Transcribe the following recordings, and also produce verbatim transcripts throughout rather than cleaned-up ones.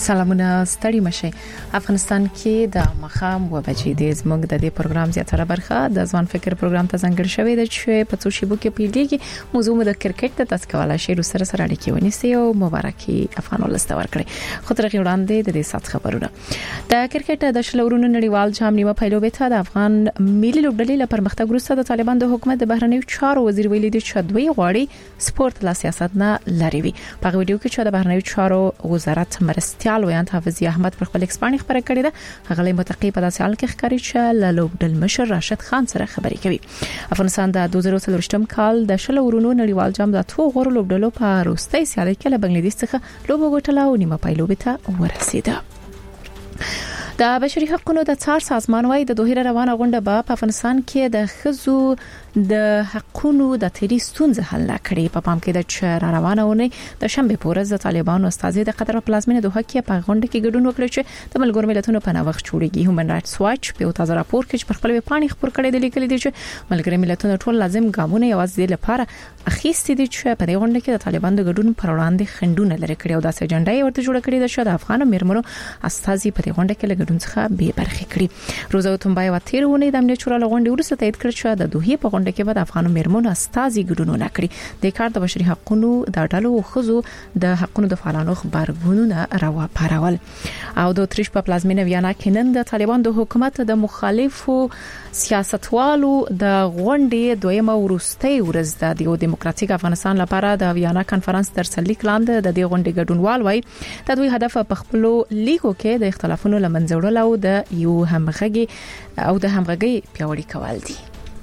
سلامونه ستړي مشه. افغانستان کې د مخام و بچې د زموږ د دې پروګرام زیاتره برخه د ځوان فکر پروګرام ته ځانګړې شوې ده چې په څو شیبو کې پیلېږي. موضوع د کرکټ د تاسکواله شی سره سره اړیکې ونیسي او مبارکي افغان ولست ورکړي. خو تر هغه وړاندې د دې سات خبرونه د کرکټ د شلورونو نړیوال جام نیمه پیلوبه ته د افغان ملي لوبډلې لپاره پرمختګ وروسته د طالبان د حکومت د بهرنیو چارو وزیر ویلي دی چې دوی غواړي سپورت لا سیاست نه لري وي. په ویډیو کې چې د بهرنیو چارو وزارت مرستيال ویان حافظي احمد پر خپل ایکسپانی خبره کړې ده. هغه متقی په داسې حال کې ښکاري چې له لوبډل مشر راشد خان سره خبرې کوي. افغانستان د دوه زره څلور کال د شلورونو نړیوال جام د اتو غوړو لوبډلو په وروستۍ سیالۍ کې له بنگلاديش څخه لوبه وټله او نیمه پیلوبه ته ورسیده. د بشري حقوقو د څار سازمان وايي د دوه روانه غونډه په افغانستان کې د خزو د حقوقو د تری ستونزې حل کړي. په پام کې د چر روانه ونی د شنبه پورز د طالبانو استازي د قطر پلازمینه دوه کې په غونډه کې ګډون وکړي چې د ملګرو ملتونو په نوښت جوړیږي. هیومن رائټس واچ په تازه راپور کې په خپل ویبپاڼه خبر کړی دی لیکلي دی چې ملګرو ملتونو ټول لازم ګامونه یوازې لپاره اخیستي دي چې په دې غونډه کې د طالبانو د ګډون پر وړاندې خندونه لري کړي او د اجنډا یې ورته جوړ کړی د شاد افغان میرمنو استازي په دې غونډه کې ګډون څخه به برخه کړي. روزا تنبای و تیرونه د امنیت شورا غونډه ورسته تایید کړ چې د دوه په غونډه کې به افغان میرمنو استازي ګډون نکړي. د کار د بشري حقوقو د ډلو خزو د حقوقو د فعالانو خبرګونونه راو پارول او د تریش په پلازمینه ویانا کې نن د طالبان د حکومت د مخالفو سیاستوالو د غونډې دویمه ورستۍ ورځ د دیو دیموکراتیک افغانستان لپاره د ویانا کانفرنس تر سلیک لاندې د دې غونډې ګډونوال وای د دوی هدف په خپل لیګو کې د اختلافونو لمنځوړل او د یو همغږي او د همغږي پیاوړي کول دي.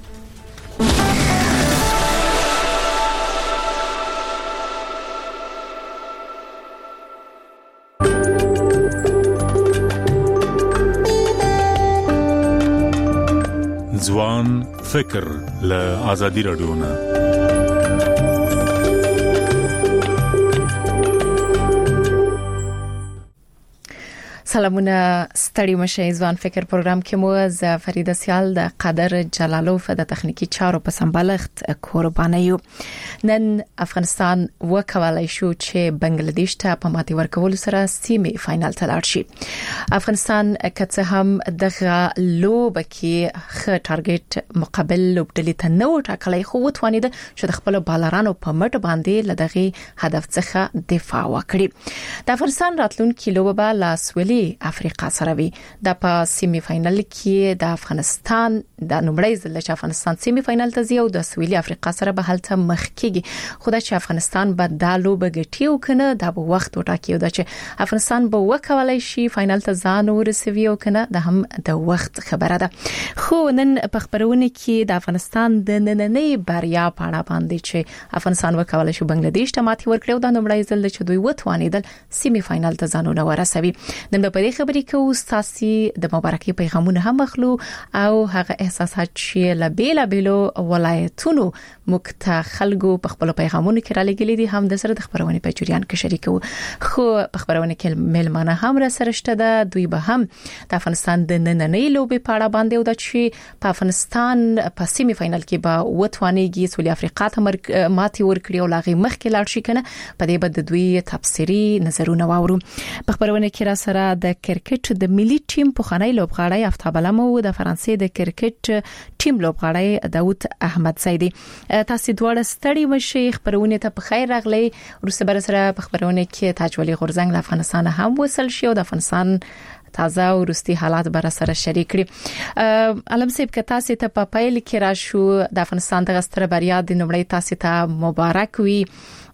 ځوان فکر له ازادي رادیو نه سلامونه ستړي مشه. ځوان فکر پروګرام کې مو ز فریده سیال د قدر جلالوف د تخنیکی چارو په سمبالښت قرباني یو. نن افغانستان وکولای شو چې بنگلاديش ته په ماتي ورکول سره سیمه فائنل ته لاړ شي. افغانستان کڅه هم دغه لوب کې خ ټارګټ مقابل لوبډلې ته نو ټاکلای خو وتوانید چې د خپل بالرانو په مټ باندې لدغه هدف څخه دفاع وکړي. د افغانستان راتلونکي لوب به لاسولي افریقا سره وي. د په سیمی فائنل کې د افغانستان د نومړی ځل چې افغانستان سیمی فائنل ته ځي او د سویلي افریقا سره به هلته مخ کېږي. خدای چې افغانستان به د لوب غټي او کنه د وخت وټاکي او د چې افغانستان به وکولای شي فائنل ته ځان ورسوي او کنه د هم د وخت خبره ده. خو نن په خبرونه کې د افغانستان د نننۍ بریا په اړه باندې چې افغانستان وکولای شي بنگلاديش ته ماتي ورکړي او د نومړی ځل چې دوی وتوانیدل سیمی فائنل ته ځانونه ورسوي. نن په دې خبرې کې استاسي د مبارکي پیغامونه هم مخلو او هغه احساسات چې له بیلا بیلو ولایتونو مکته خلکو په خپل پیغامونو کې را لګلې دي هم د سره د خبرونه په جریان کې شریکو. خو په خبرونه کې ملمانه هم را سره شته ده. دوی به هم د افغانستان د نننۍ لوبې په اړه باندې او د چې په افغانستان په سیمی فائنل کې به وتوانیږي سویلي افریقا ته ماتي ورکړي او لاغي مخ کې لاړ شي کنه په دې بد دوی تفسیری نظرونه واورو. په خبرونه کې را سره د کرکټ د ملي ټیم په خنۍ لوبغاړی افتاب علم او د فرانسې د کرکټ ټیم لوبغاړی داوود احمد سیدی. تاسو دواړه ستړي مشي. خبرونه ته په خیر راغلي. روسي بر سره په خبرونه کې تاجولي غورزنګ له افغانستان هم وصل شي او د افغانستان تازه او روسي حالات بر سره شریک کړي. علم صاحب که تاسو ته په پایل کې را شو د افغانستان د غستر بریا د نومړی تاسو ته مبارک وي.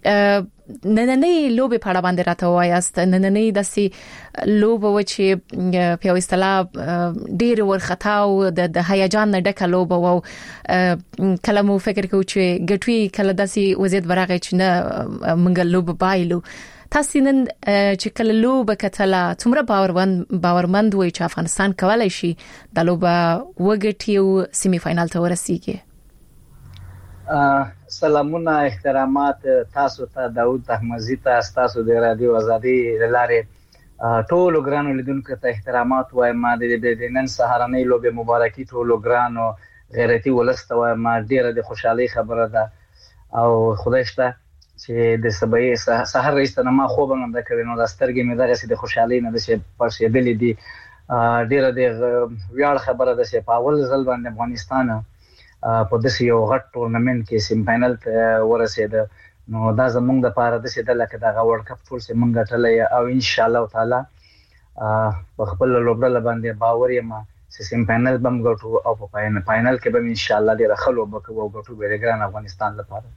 نننۍ لوبې په اړه باندې راته وایاست. نننۍ داسې لوب و چې په اصطلاح ډیر ورختا او د هیجان نه ډکه لوب و. کله مو فکر کوم چې ګټوي کله داسې وضعیت برغه چې نه منګل لوب بایلو. تاسو نن چې کله لوب کتله څومره باورمند باورمند وي چې افغانستان کولای شي د لوب وګټي او سیمی فائنل ته ورسیږي؟ سلامونه احترامات تاسو ته داوود احمدزي ته تاسو د رادیو ازادي لاره ټولو ګرانو لیدونکو ته احترامات وایم. د نن سهارنۍ لوبې مبارکي ټولو ګرانو غیرتي ولست وایم. ډیره د خوشحالي خبره ده او خدای شته چې د سبې سحر رئیسته ما خوب نه د کړي نو د سترګې مې دغه سي د خوشحالي نه د شي پرشېدلې دي ډیره د ویاړ خبره ده چې په اول ځل باندې افغانستان په داسې یو غټ ټورنمنت کې سیم فائنل ته ورسېد نو دا زمونږ د پاره د څه د لکه دا ورلد کپ ټول سه مونږ ټلې او ان شاء الله تعالی په خپل لوبډل باندې باور یم چې سیم فائنل بم ګټو او په فائنل کې به ان شاء الله ډیره خلو وکړو ګټو به ګران افغانستان لپاره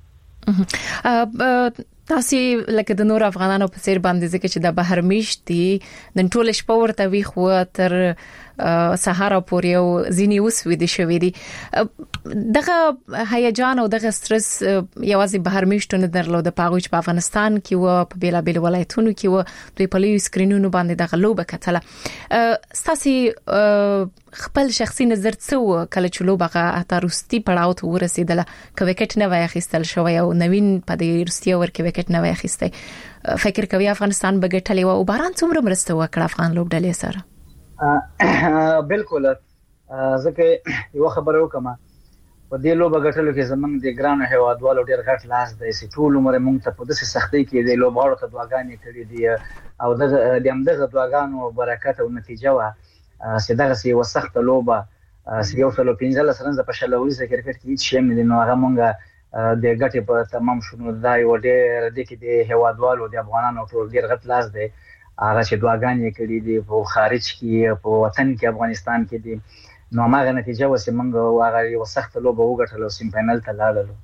تاسو لکه د نور افغانانو په سیر باندې ځکه چې د بهر میشتي نن ټول شپه ورته وی خو تر سهار پورې او ځینی وسوي دي شوې دي دغه هیجان او دغه سترس یوازې بهر میشتو نه درلود په هغه په افغانستان کې و په بیلا بیل ولایتونو کې و دوی په لوی سکرینونو باندې دغه لوبه کتله تاسو خپل شخصي نظر څه کله چې لوبه اتاروستي پړاو ته ورسېدله که وکټ نه وای اخیستل شوی او نوین په دې روسیا ورکه وکټ نه وای اخیسته فکر کوي افغانستان به ګټلې و او باران څومره مرسته وکړه افغان لوبډلې سره بالکل ځکه یو خبره وکم په دې لوبه ګټلو کې زمونږ د ګرانو هوادوالو ډیر غټ لاس دی چې ټول عمر مونږ ته په داسې سختۍ کې د لوبغاړو ته دعاګانې کړې دي او د همدغه دعاګانو برکت او نتیجه وا چې دغه سی وسخت لوبه چې یو څلو پنځه سرنځ په شلوري سره کرکټ کې هیڅ شی نه نو هغه مونږ د ګټې په تمام شنو دا یو ډیر د کې د هوادوالو د افغانانو ټول ډیر غټ لاس دی هغه چې دعاګانې کړې دي په خارج کې په وطن کې افغانستان کې دي نو هغه نتیجه وسه موږ هغه یو سخت لوبه وګټل او سیم فائنل ته لاړو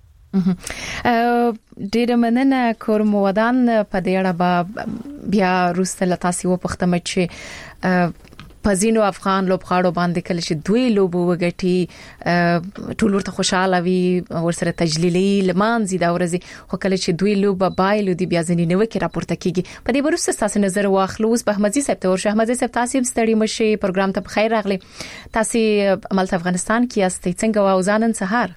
ډېر مننه کورم ودان په دې اړه بیا روسته لتاسي و پختمه چې پزینو افغان لوبغاړو باندې کله چې دوی لوبو وګټي ټول ورته خوشاله وي ورسره تجلیلي لمان زیاده ورځي خو کله چې دوی لوبه بایلو دی بیا ځنی نو کې راپورته کیږي په دې ورسته تاسو نظر واخلو اوس په احمدزي صاحب ته ورشه احمدزي صاحب تاسو ستړي مشي پروګرام ته بخیر راغلي تاسو ملت افغانستان کې یاستئ څنګه واوزانن سهار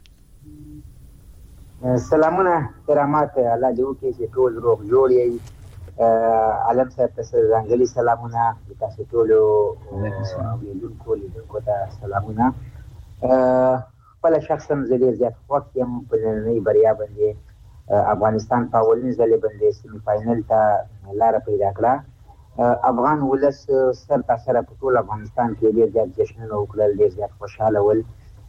سلامونه کرامات الله دې وکړي چې ټول روغ جوړ یې علم صاحب تاسو ځانګړي سلامونه تاسو ټول ویډیو لیدونکو ته سلامونه خپل شخصا زه ډېر زیات خوښ یم په نننۍ بریا باندې افغانستان په اولني ځل باندې سیمي فائنل ته لاره پیدا کړه افغان ولس سر تر سره په ټول افغانستان کې ډېر زیات جشنونه وکړل ډېر زیات خوشاله ول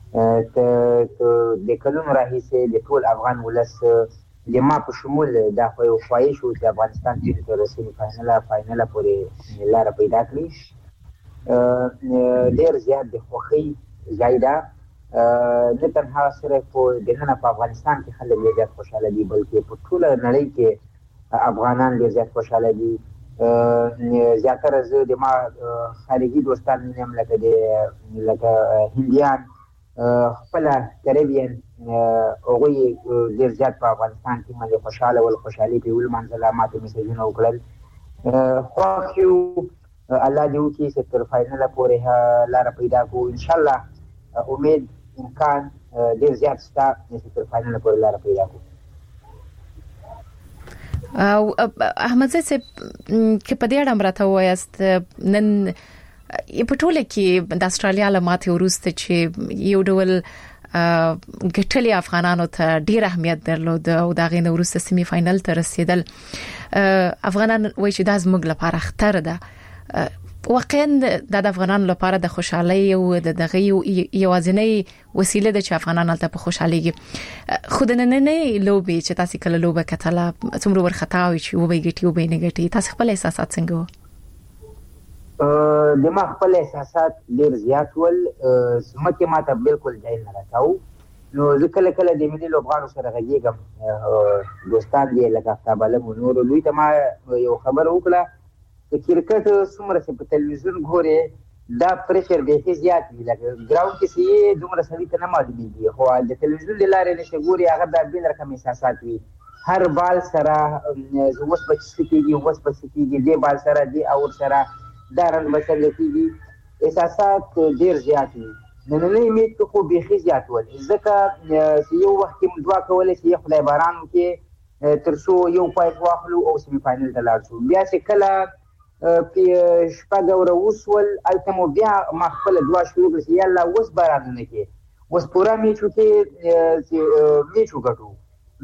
د کلونو راهیسې د ټول افغان ولس د ما په شمول دا خو یو خواهش و چې افغانستان چې تر سیمي فائنل فائنل پورې لاره پیدا کړي ډېر زیات د خوښۍ ځای ده نه تنها صرف دننه په افغانستان کې خلک ډېر زیات خوشحاله دي بلکې په ټوله نړۍ کې افغانان ډېر زیات خوشحاله دي زیاتره زه د ما خارجي دوستان وینم لکه د لکه هندیان خپل کریبین هغوی ډېر زیات په افغانستان کې باندې خوشاله ول خوشحالي په ولمانځله ماته میسجونه وکړل خوښ یو الله دې وکړي چې تر فائنل پورې لاره پیدا کړو انشاءالله امید امکان ډېر زیات شته چې تر فائنل پورې لاره پیدا کړو او احمد صاحب کې په دې اړه مرته وایست نن په ټوله کې د استرالیا لمات وروسته چې یو ډول ګټلي افغانانو ته ډیر اهمیت درلود او دا غي وروسته سیمي فائنل ته رسیدل افغانان وایي چې دا زموږ لپاره خطر ده واقعا د افغانانو لپاره د خوشحالي او د دغه یوازینی وسیله ده چې افغانان ته په خوشحاليږي خود نه نه لوبي چې تاسو کله لوبه کتله څومره ورختا وي چې وبې ګټي وبې نه ګټي تاسو خپل احساسات څنګه د ما خپل احساسات ډېر زیات ول زمکه ماته بالکل ځای نه راکاو نو زه کله کله د ملي لوبغاړو سره غږیږم دوستان دي لکه افتاب علم نور دوی ته ما یو خبر وکړه چې کرکټ څومره چې په تلویزیون ګوري دا پریشر به زیات وي لکه ګراوند کې چې دومره سړي ته نه معلومیږي خو د تلویزیون د لارې نشه ګوري هغه د بل رقم احساسات وي هر بال سره اوس په سکیږي اوس په سکیږي دی بال سره دی او سره دارن مثلا کېږي احساسات ډېر زیات دي نننۍ امید خو بیخي زیات ول ځکه یو وخت کې دعا کولای چې خدای باران وکړي تر څو یو پایټ واخلو او سیمي فائنل ته لاړ شو بیا چې کله په شپږ ور وسول التمو بیا ما خپل دعا شروع کړه چې یالله اوس باران نه کې اوس پورا میچو کې میچو ګټو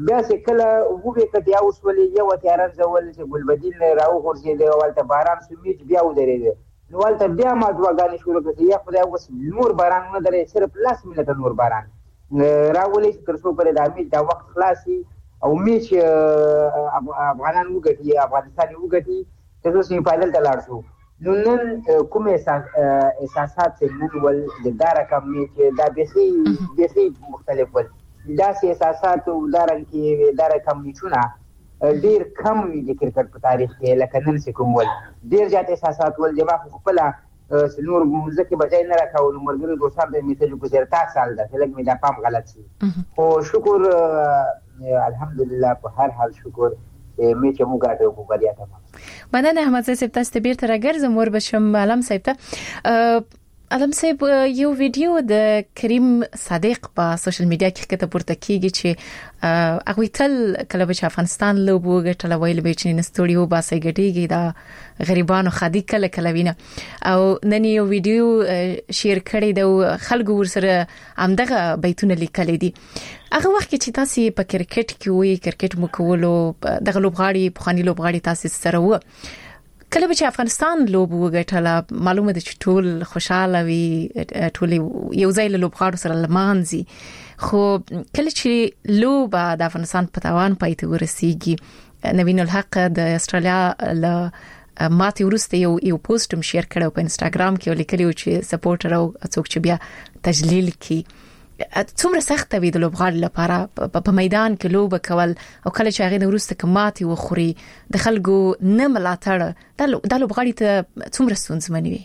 بیا چې کله وبې کټیا وسولې یو تیارن زول چې ګلبدین راو غورځېد او ولته باران شو میچ بیا ودرېد نو ولته بیا ما دعاګانې شروع کړې یا خدای اوس نور باران نه درې صرف لاس منټه نور باران راولې تر څو پرې د میچ دا وخت خلاصي او میچ افغانان وګټي افغانستان وګټي تر څو سیمه فائنل ته لاړ شو نو نن کوم احساسات چې نن ول د دا رقم میچ دا بيسي بيسي مختلف ول داسې احساسات او دارن کې دا رقم میچونه ډیر کم وي د کرکټ په تاریخ کې لکه نن چې کوم ول ډیر زیات احساسات ول جما خپل نور ځکه بجای نه راکاو نو مرګري دوستان به میسج کو زیرتا سال ده لکه مې دا پام غلط شي خو شکر الحمدلله په هر حال شکر میچ مو ګاټو په بریا تمام مننه احمد صاحب تاسو ته بیرته راګرځم ور بشم علم صاحب ته علم صاحب یو ویډیو د کریم صادق په سوشل میډیا کې کته پورته کیږي چې هغه تل کله چې افغانستان لوبو غټل ویل به چې نستوډیو باسي غټيږي دا غریبانو خادي کله کله وینه او نن یو ویډیو شیر کړی د خلکو ورسره همدغه بیتونه لیکل دي هغه وخت چې تاسو په کرکټ کې وي کرکټ مو کولو دغه لوبغاړي په خاني لوبغاړي تاسو سره و کله چې افغانستان لوب وګټله معلومه ده چې ټول خوشاله وي ټول یو ځای له لوبغاړو سره لمانځي خو کله چې لوب د افغانستان په توان پاتې ورسیږي نوین الحق د استرالیا له ماتې ورسته یو یو پوسټ هم شیر کړو په انستګرام کې ولیکلی چې سپورټر او څوک چې بیا تجلیل کی څومره سخت وي د لوبغاړو لپاره په میدان کې لوب کول او کله چې هغه ورسته کماتي وخوري د خلکو نه ملاتړ د لوبغاړي ته څومره ستونزمن وي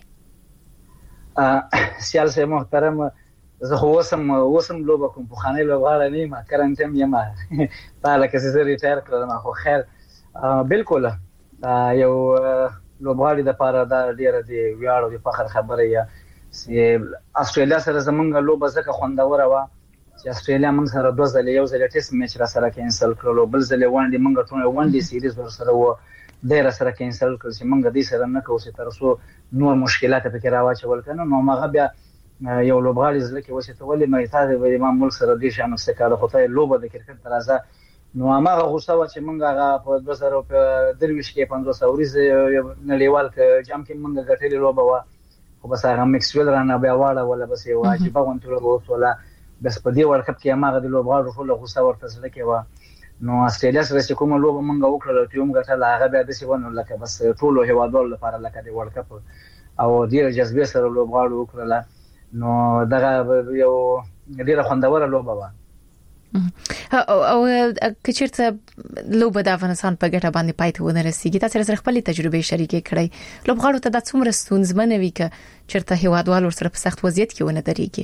سیال سه محترم زه خو وسم وسم لوب کوم په خانه لوبغاړي نه ما کرنټم یم تعالی که زه ریټایر کړم خو خیر بالکل یو لوبغاړي د پاره دا ډیره دی ویاړ او د فخر خبره یا استرالیا سره زمونږ لوبه زکه خوندوره و چې استرالیا موږ سره دوه ځله یو ځله ټیسټ میچ را سره کینسل کړو بل ځله وانډي موږ ټول وانډي سیریز ور سره و ډیر سره کینسل کړ چې موږ دې سره نه کوو چې تر څو نور مشکلات پکې راوچول کنه نو موږ بیا یو لوبغاړي ځکه وسه ته ولې مې تاسو به ما ملک سره دې شانو څه کاله خو ته لوبه د کرکټ ترازه نو هغه غوسه و چې موږ هغه په دوه زره درویش کې پنځوس اوريز نړیوال ک جام کې موږ غټلې لوبه و خو بس هغه میکسویل رانه بیا واړه ولا بس یو واجب غونټه لوبه ولا بس په دې ورکب کې هغه د لوبغاړو ټول غوسه ورته سره کې و نو استرالیا سره چې کومه لوبه موږ وکړه ټیم غټه هغه بیا د سی ونه لکه بس ټول هیوادوال لپاره لکه د ورلد کپ او ډیر جذبه سره لوبغاړو وکړه نو دغه یو ډیره خوندوره لوبه و او کچیرته لوبه د افغانستان په ګټه باندې پاتې ونه رسیږي تاسو سره خپل تجربه شریکې کړئ لوبغاړو ته د څومره ستونزمن وي ک چیرته هیوادوال ورسره په سخت وضعیت کې ونه درېږي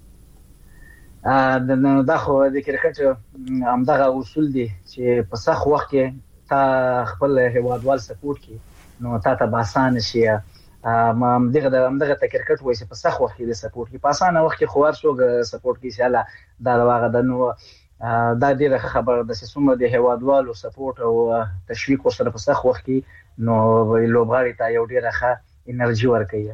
ا د خو د کرکټ همدغه اصول دي چې په سخت وخت کې تا خپل هیوادوال سپورټ کی نو تا ته باسان شي ما دغه د همدغه کرکټ وایي په سخت وخت کې د سپورټ کې په اسانه وخت کې خوار شو سپورټ کې شاله دا واغه د نو دا ډیره خبره د سیسومه د هیوادوالو سپورټ او تشویق سره په سخت وخت کې نو لوبغاړي ته یو ډیره ښه انرژي ورکوي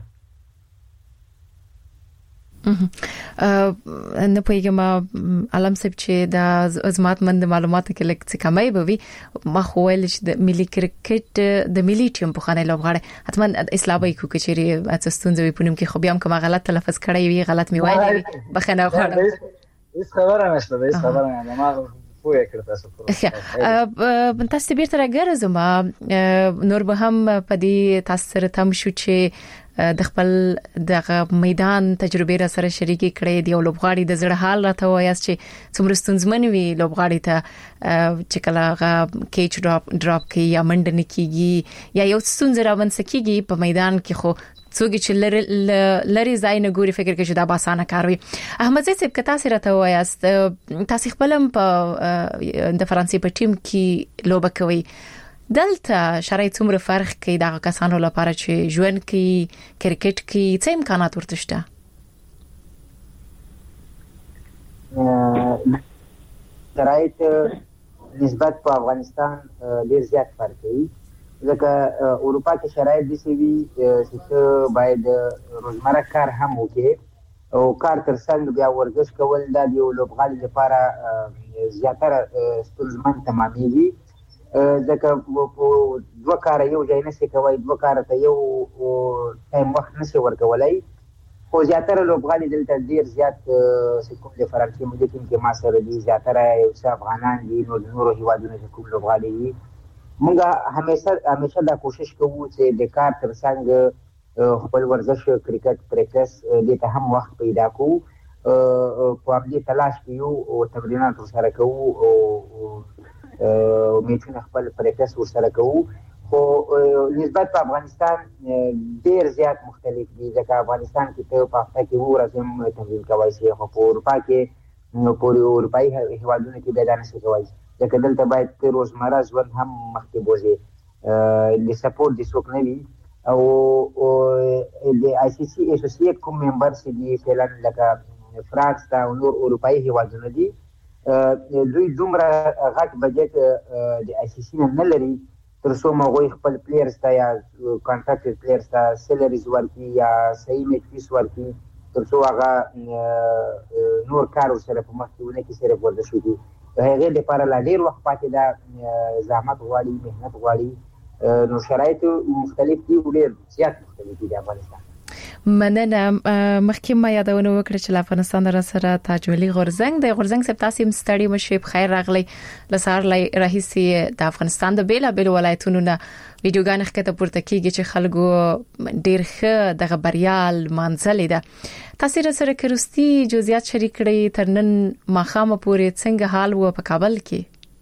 نه پوهیږم علم صاحب چې د ازمات مند معلوماتو کې لکه څه کمای به وي ما خو ویل چې د ملي کرکټ د ملي ټیم په خانه لوبغاړي حتما اسلامي کو کچري اتستونځوي پونم کې خو بیا هم کوم غلط تلفظ کړی وي غلط می وایي بخنه غواړم هیڅ خبره نشته هیڅ خبره نه ما پوهه کړ تاسو تاسو بیرته راګرځم نور به هم په دې تاسو سره تم شو چې د خپل دغه میدان تجربه را سره شریکې کړې دی او لوبغاړي د زړه حال راته وایاست چې څومره ستونزمن وي لوبغاړي ته چې کله هغه کیچ ډراپ ډراپ کوي یا منډه نکېږي یا یو ستونزه را ونسکېږي په میدان کې خو څوک چې لری لری ځای نه ګوري فکر کوي چې دا باسانه کار وي احمد صاحب کتا سره ته وایاست تاسو خپلم په د فرانسې په ټیم کې لوبه کوي دلته شرایط څومره فرق کوي د کسانو لپاره چې ژوند کوي کرکټ کې څه امکانات ورته شته شرایط نسبت په افغانستان ډیر زیات فرق کوي ځکه اروپا کې شرایط دي چې چې باید روزمره کار هم وکړي او کار تر څنګ بیا ورزش کول د یو لوبغاړي لپاره زیاتره ستونزمن تمامېږي ځکه په دوه کاره یو ځای نشي کولی دوه کاره ته یو ټایم وخت نشي ورکولی خو زیاتره لوبغاړي دلته ډېر زیات چې کوم د فرانسې ملي ټیم کې ما سره دي زیاتره یو څه افغانان دي نو د نورو هېوادونو کې کوم لوبغاړي دي موږ همیشه همیشه دا کوشش کوو چې د کار تر څنګ خپل ورزش کرکټ پریکټس دې ته هم وخت پیدا کوو په همدې تلاش کې یو او تمرینات ورسره کوو او میچونه خپل پریکټس ورسره کوو خو نسبت په افغانستان ډېر زیات مختلف دي ځکه افغانستان کې ته په هفته کې اووه ورځې هم تمرین کولی شي خو په اروپا کې په اروپایي هېوادونو کې بیا دا نشي کولی ځکه دلته باید ته روزمره ژوند هم مخکې بوځې د سپورټ د څوک نه وي او د آی سی سی اسوسییټ کوم ممبرس دي فعلا لکه فرانس ته او نور اروپایي هېوادونه دي دوی دومره غټ بجټ د آی سی سی نه نه لري تر څو هغوی خپل پلیئرز ته یا کانټراکټډ پلیئرز ته سیلریز ورکړي یا صحیح میچ فیس ورکړي تر څو هغه نور کار ورسره په مخکې ونه کړي صرف ورزش وکړي د هغې لپاره لا ډېر وخت پاتې ده زحمت غواړي محنت غواړي نو شرایط مختلف دي ډېر زیات مختلف دي د افغانستان مننه مخکې ما یادونه وکړه چې افغانستان را سره تاج ولی غورزنګ د غورزنګ سپ تاسو مستړی مشه بخیر راغلی لسار لای رئیسي د افغانستان د بیلا بیل ولایتونو نه ویډیوګان ښکته پورته کیږي چې خلکو ډیر ښه د خبريال منځلې ده تاسو سره کروستي جزئیات شریک کړئ ترنن ماخامه پورې څنګه حال و په کابل کې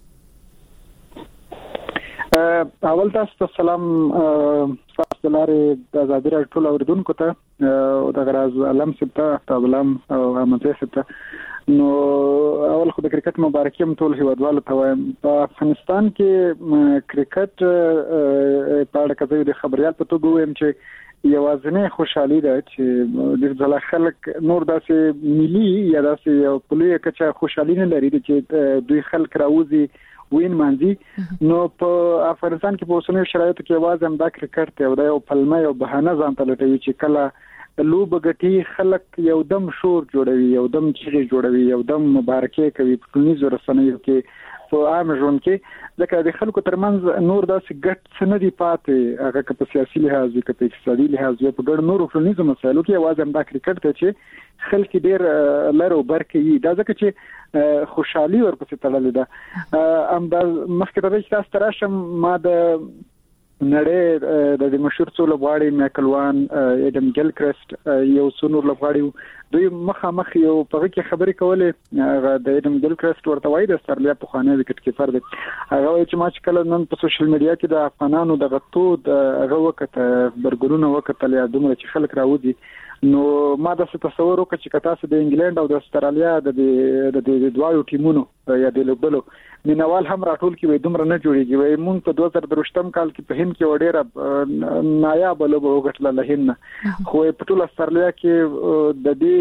اول تاسو سلام تاسو لاره د آزادۍ راډیو ټول اوریدونکو ته او د غراز علم سپتا افتاب علم او امته سپتا نو اول خو د کرکټ مبارکي هم ټول هیوادوالو ته وایم په افغانستان کې کرکټ په اړه کزه د خبريال په توګه وایم چې یوازینی خوشحالي ده چې د ځل خلک نور داسې ملي یا داسې یو پلوې کچا خوشحالي نه لري چې دوی خلک راوځي وین مانځي نو په افغانستان کې په اوسنیو شرایطو کې आवाज هم دا کرکټ ته او د یو پلمه او بهانه ځان ته لټوي چې کله لوب غټي خلک یو دم شور جوړوي یو دم چیغې جوړوي یو دم مبارکي کوي په ټولنیزو رسنیو کې په عام ژوند کې ځکه د خلکو ترمنځ نور داسې ګټ څه نه دی پاتې هغه که په سیاسي لحاظ وي که په اقتصادي لحاظ وي په ګډ نورو ټولنیزو مسایلو کې आवाज هم دا کرکټ ته چې خلک ډېر لرو برکې دا ځکه چې خوشحالي ورپسې تړلې ده ام دا مخکې ته چې تاسو راشم ما د نړۍ د مشهور څو لوبغاړي مایکلوان اډم ګیلکرست یو څو نور لوبغاړي دوی مخامخ یو په کې خبرې کولې د اډم ګیلکرست ورته وایي د استرالیا په خانه وکټ کیپر دی هغه وایي چې ما چې کله نن په سوشل میډیا کې د افغانانو د غتو هغه وخت برګرونه وکړل یا دومره چې خلک راوځي نو ما د تصور وکړ چې کتاسو د انګلند او د استرالیا د د دوه ټیمونو یا د لوبلو مینوال هم راټول کې وي دومره نه جوړیږي وي مونږ په دوه زره دروشتم کال کې په هند کې وړه نایاب لوبه وګټله لهن خو په ټول استرالیا کې د دې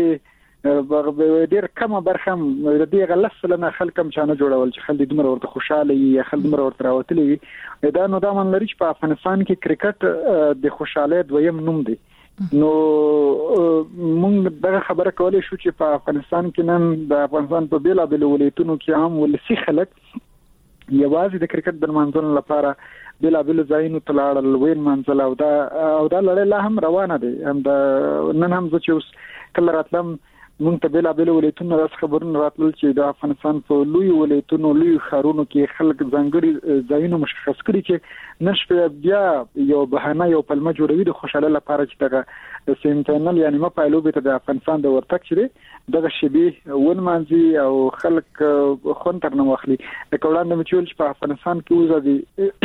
ډېر کمه برخه د دې غلس لنه خلکم چانه جوړول چې خلک دومره ورته خوشاله وي خلک دومره ورته راوتلي وي دا نو دا من لري چې په افغانستان کې کرکټ د خوشاله دویم نوم دی نو مونږ دا خبره کولای شو چې په افغانستان کې نن د افغانستان په بیلا بیل ولایتونو کې عام ولسی خلک یوازې د کرکټ د منځونو لپاره بیلا بیل ځایونو ته لاړل وین منځل او دا او دا لړۍ لا هم روانه ده هم د نن هم چې اوس کله راتلم مونږ ته بیلا بیل ولایتونو راس خبرونه راتلل چې د افغانستان په لوی ولایتونو لوی ښارونو کې خلک ځانګړي ځایونه مشخص کړي چې نشته بیا یو بهانه یو پلمه جوړوي د خوشاله لپاره چې دغه سیمټنل یعنی ما پایلو به د افغانستان د ورتک چره دغه شبي ون مانځي او خلک خون تر نه واخلي د کولاند مچول چې په افغانستان کې وزدي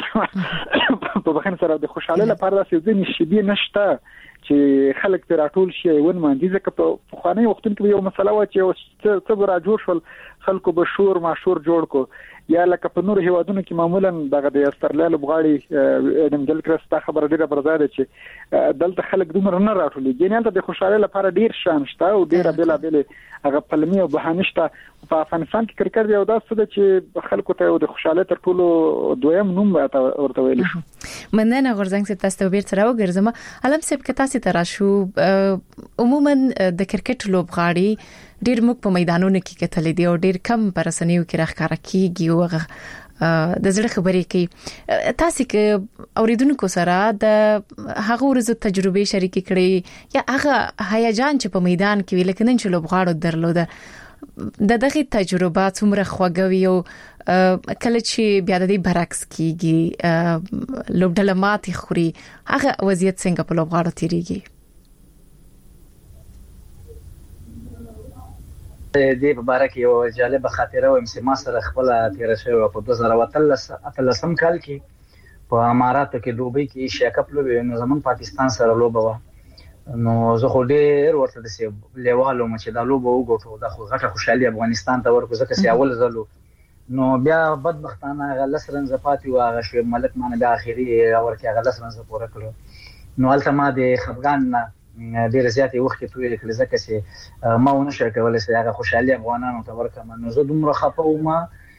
په بخښنه سره د خوشاله لپاره د ځینې شبي نشته چې خلک پر راټول شي ون مانځي ځکه په خواني وختونو کې یو مسله و چې څه برا جوړ شول خلکو به شور ماشور جوړ کو یا لکه په نور هیوادونو کې معمولا دغه د استرالیا لوبغاړي اډم ګیلکرست خبره ډیره برزاده چې دلته خلک دومره نه راټولي ګینالته د خوشاله لپاره ډیر شان شته او ډیره بلا بل هغه پلمي او بهانشته په افغانستان کې کرکټ یو داسې ده چې خلکو ته د خوشاله تر ټولو دویم نوم ورته ویل شو مننه غورزنګ ست تاسو بیرته راوګرځم علم سب کې تاسو تراشو عموما د کرکټ لوبغاړي ډیر موږ په میدانونو کې کتل دي او ډیر کم پر رسنیو کې راخاره کیږي او د زړه خبرې کوي. تاسو کې اوریدونکو سره د هغه ورځو تجربه شریک کړئ یا هغه هیجان چې په میدان کې ویل کېنن چې لوبغاړو درلوده د دغه تجربه څومره خوږوي او کله چې بیا د دې برعکس کیږي لوبډله ماتي خوري هغه وضعیت څنګه په لوبغاړو تیریږي؟ دې په باره کې یو جالبه خاطره وایم چې ما سره خپل تیر شوی په دوه زره اتلس کال کې په اماراتو کې دوبۍ کې ایشیا کپ لوبې نو زمون پاکستان سره لوبه و. نو زه خو ډېر ورته د سی لیوالو مچ د لوبه وګټو د خو غټه خوشحالي افغانستان ته ورکو ځکه چې اول زلو نو بیا بدبختانه غلس رنز پاتې و هغه شی ملک مانه د اخیری ورکه غلس رنز پوره کړو. نو الته ما د خفغان ډیر زیاتې وخت ته ویل ځکه چې ما ونه شو کولای چې هغه خوشحالي افغانانو ته ورکم. نو زه دومره خپه وم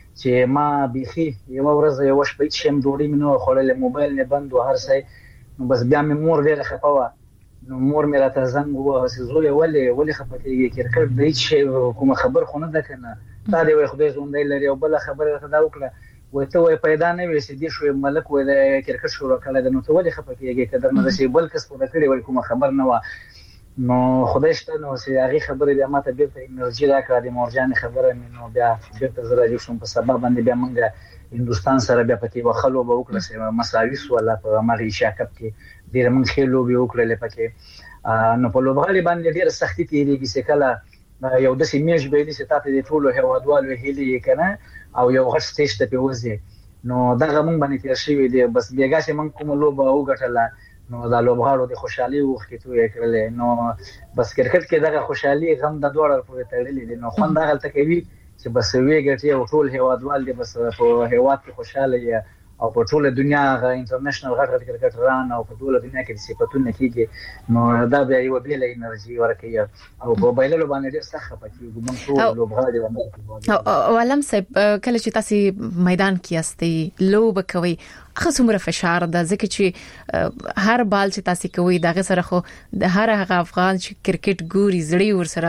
چې ما بيخي یو ورځ یو شپه شم ډوډۍ منو خورل موبایل نه بند و هر څه. نو بس بیا مې مور ډیره خپه و. نو مور مې راته زنګ ووهه چې زوی ولې ولې خپه کېږي کرکټ د هیڅ شی کوم خبر خو نه ده کنه تا دې وای خدای زوندای لري او بل خبره راته دا وکړه وای ته وای پیدا نه وې چې دې شو ملک وای د کرکټ شروع کړل نو ته ولې خپه کېږي کله نه شي بل کس په کړي وای کوم خبر نه و. نو خدای شته نو چې هغه خبره بیا ماته بیرته انرژي راکړه د مورجان خبره مې نو بیا بیرته زرا جو شم په سبب باندې بیا موږ هندستان سره بیا پکې وخلو به وکړه چې مساوي سو الله په مغربي شاکب کې ډیر موږ خېلو به وکړل پکې. نو په لوبغالي باندې ډیره سختي تیریږي چې کله یو د سیمېج به دي چې تاسو د ټولو هوادوالو هلي کنه او یو غټ سټیج ته پیوځي. نو دا غمون باندې تیر شي وي بس بیګا چې موږ کوم لوبه وګټله نو دا لوبغاړو د خوشحالي وخت کې توې کړل. نو بس کرکټ کې دا خوشحالي غم د دوړ پورې تړلې دي. نو خوند دا غلطه کوي چې بس وی ګټي او ټول هوادوال دي بس په هواد کې خوشاله او په ټوله دنیا غا انټرنیشنل غټ غټ کرکټران او په ټوله دنیا کې د صفاتونه کېږي. نو دا بیا یو بیل انرژي ورکوي او په بایللو باندې ډېر سخت پاتې ګومان ټول لوبغاړي باندې. او علم صاحب کله چې تاسو میدان کې استئ لوب کوي هغه څومره فشار ده ځکه چې هر بال چې تاسو کوي دغه سره خو د هر هغه افغان چې کرکټ ګوري زړی ور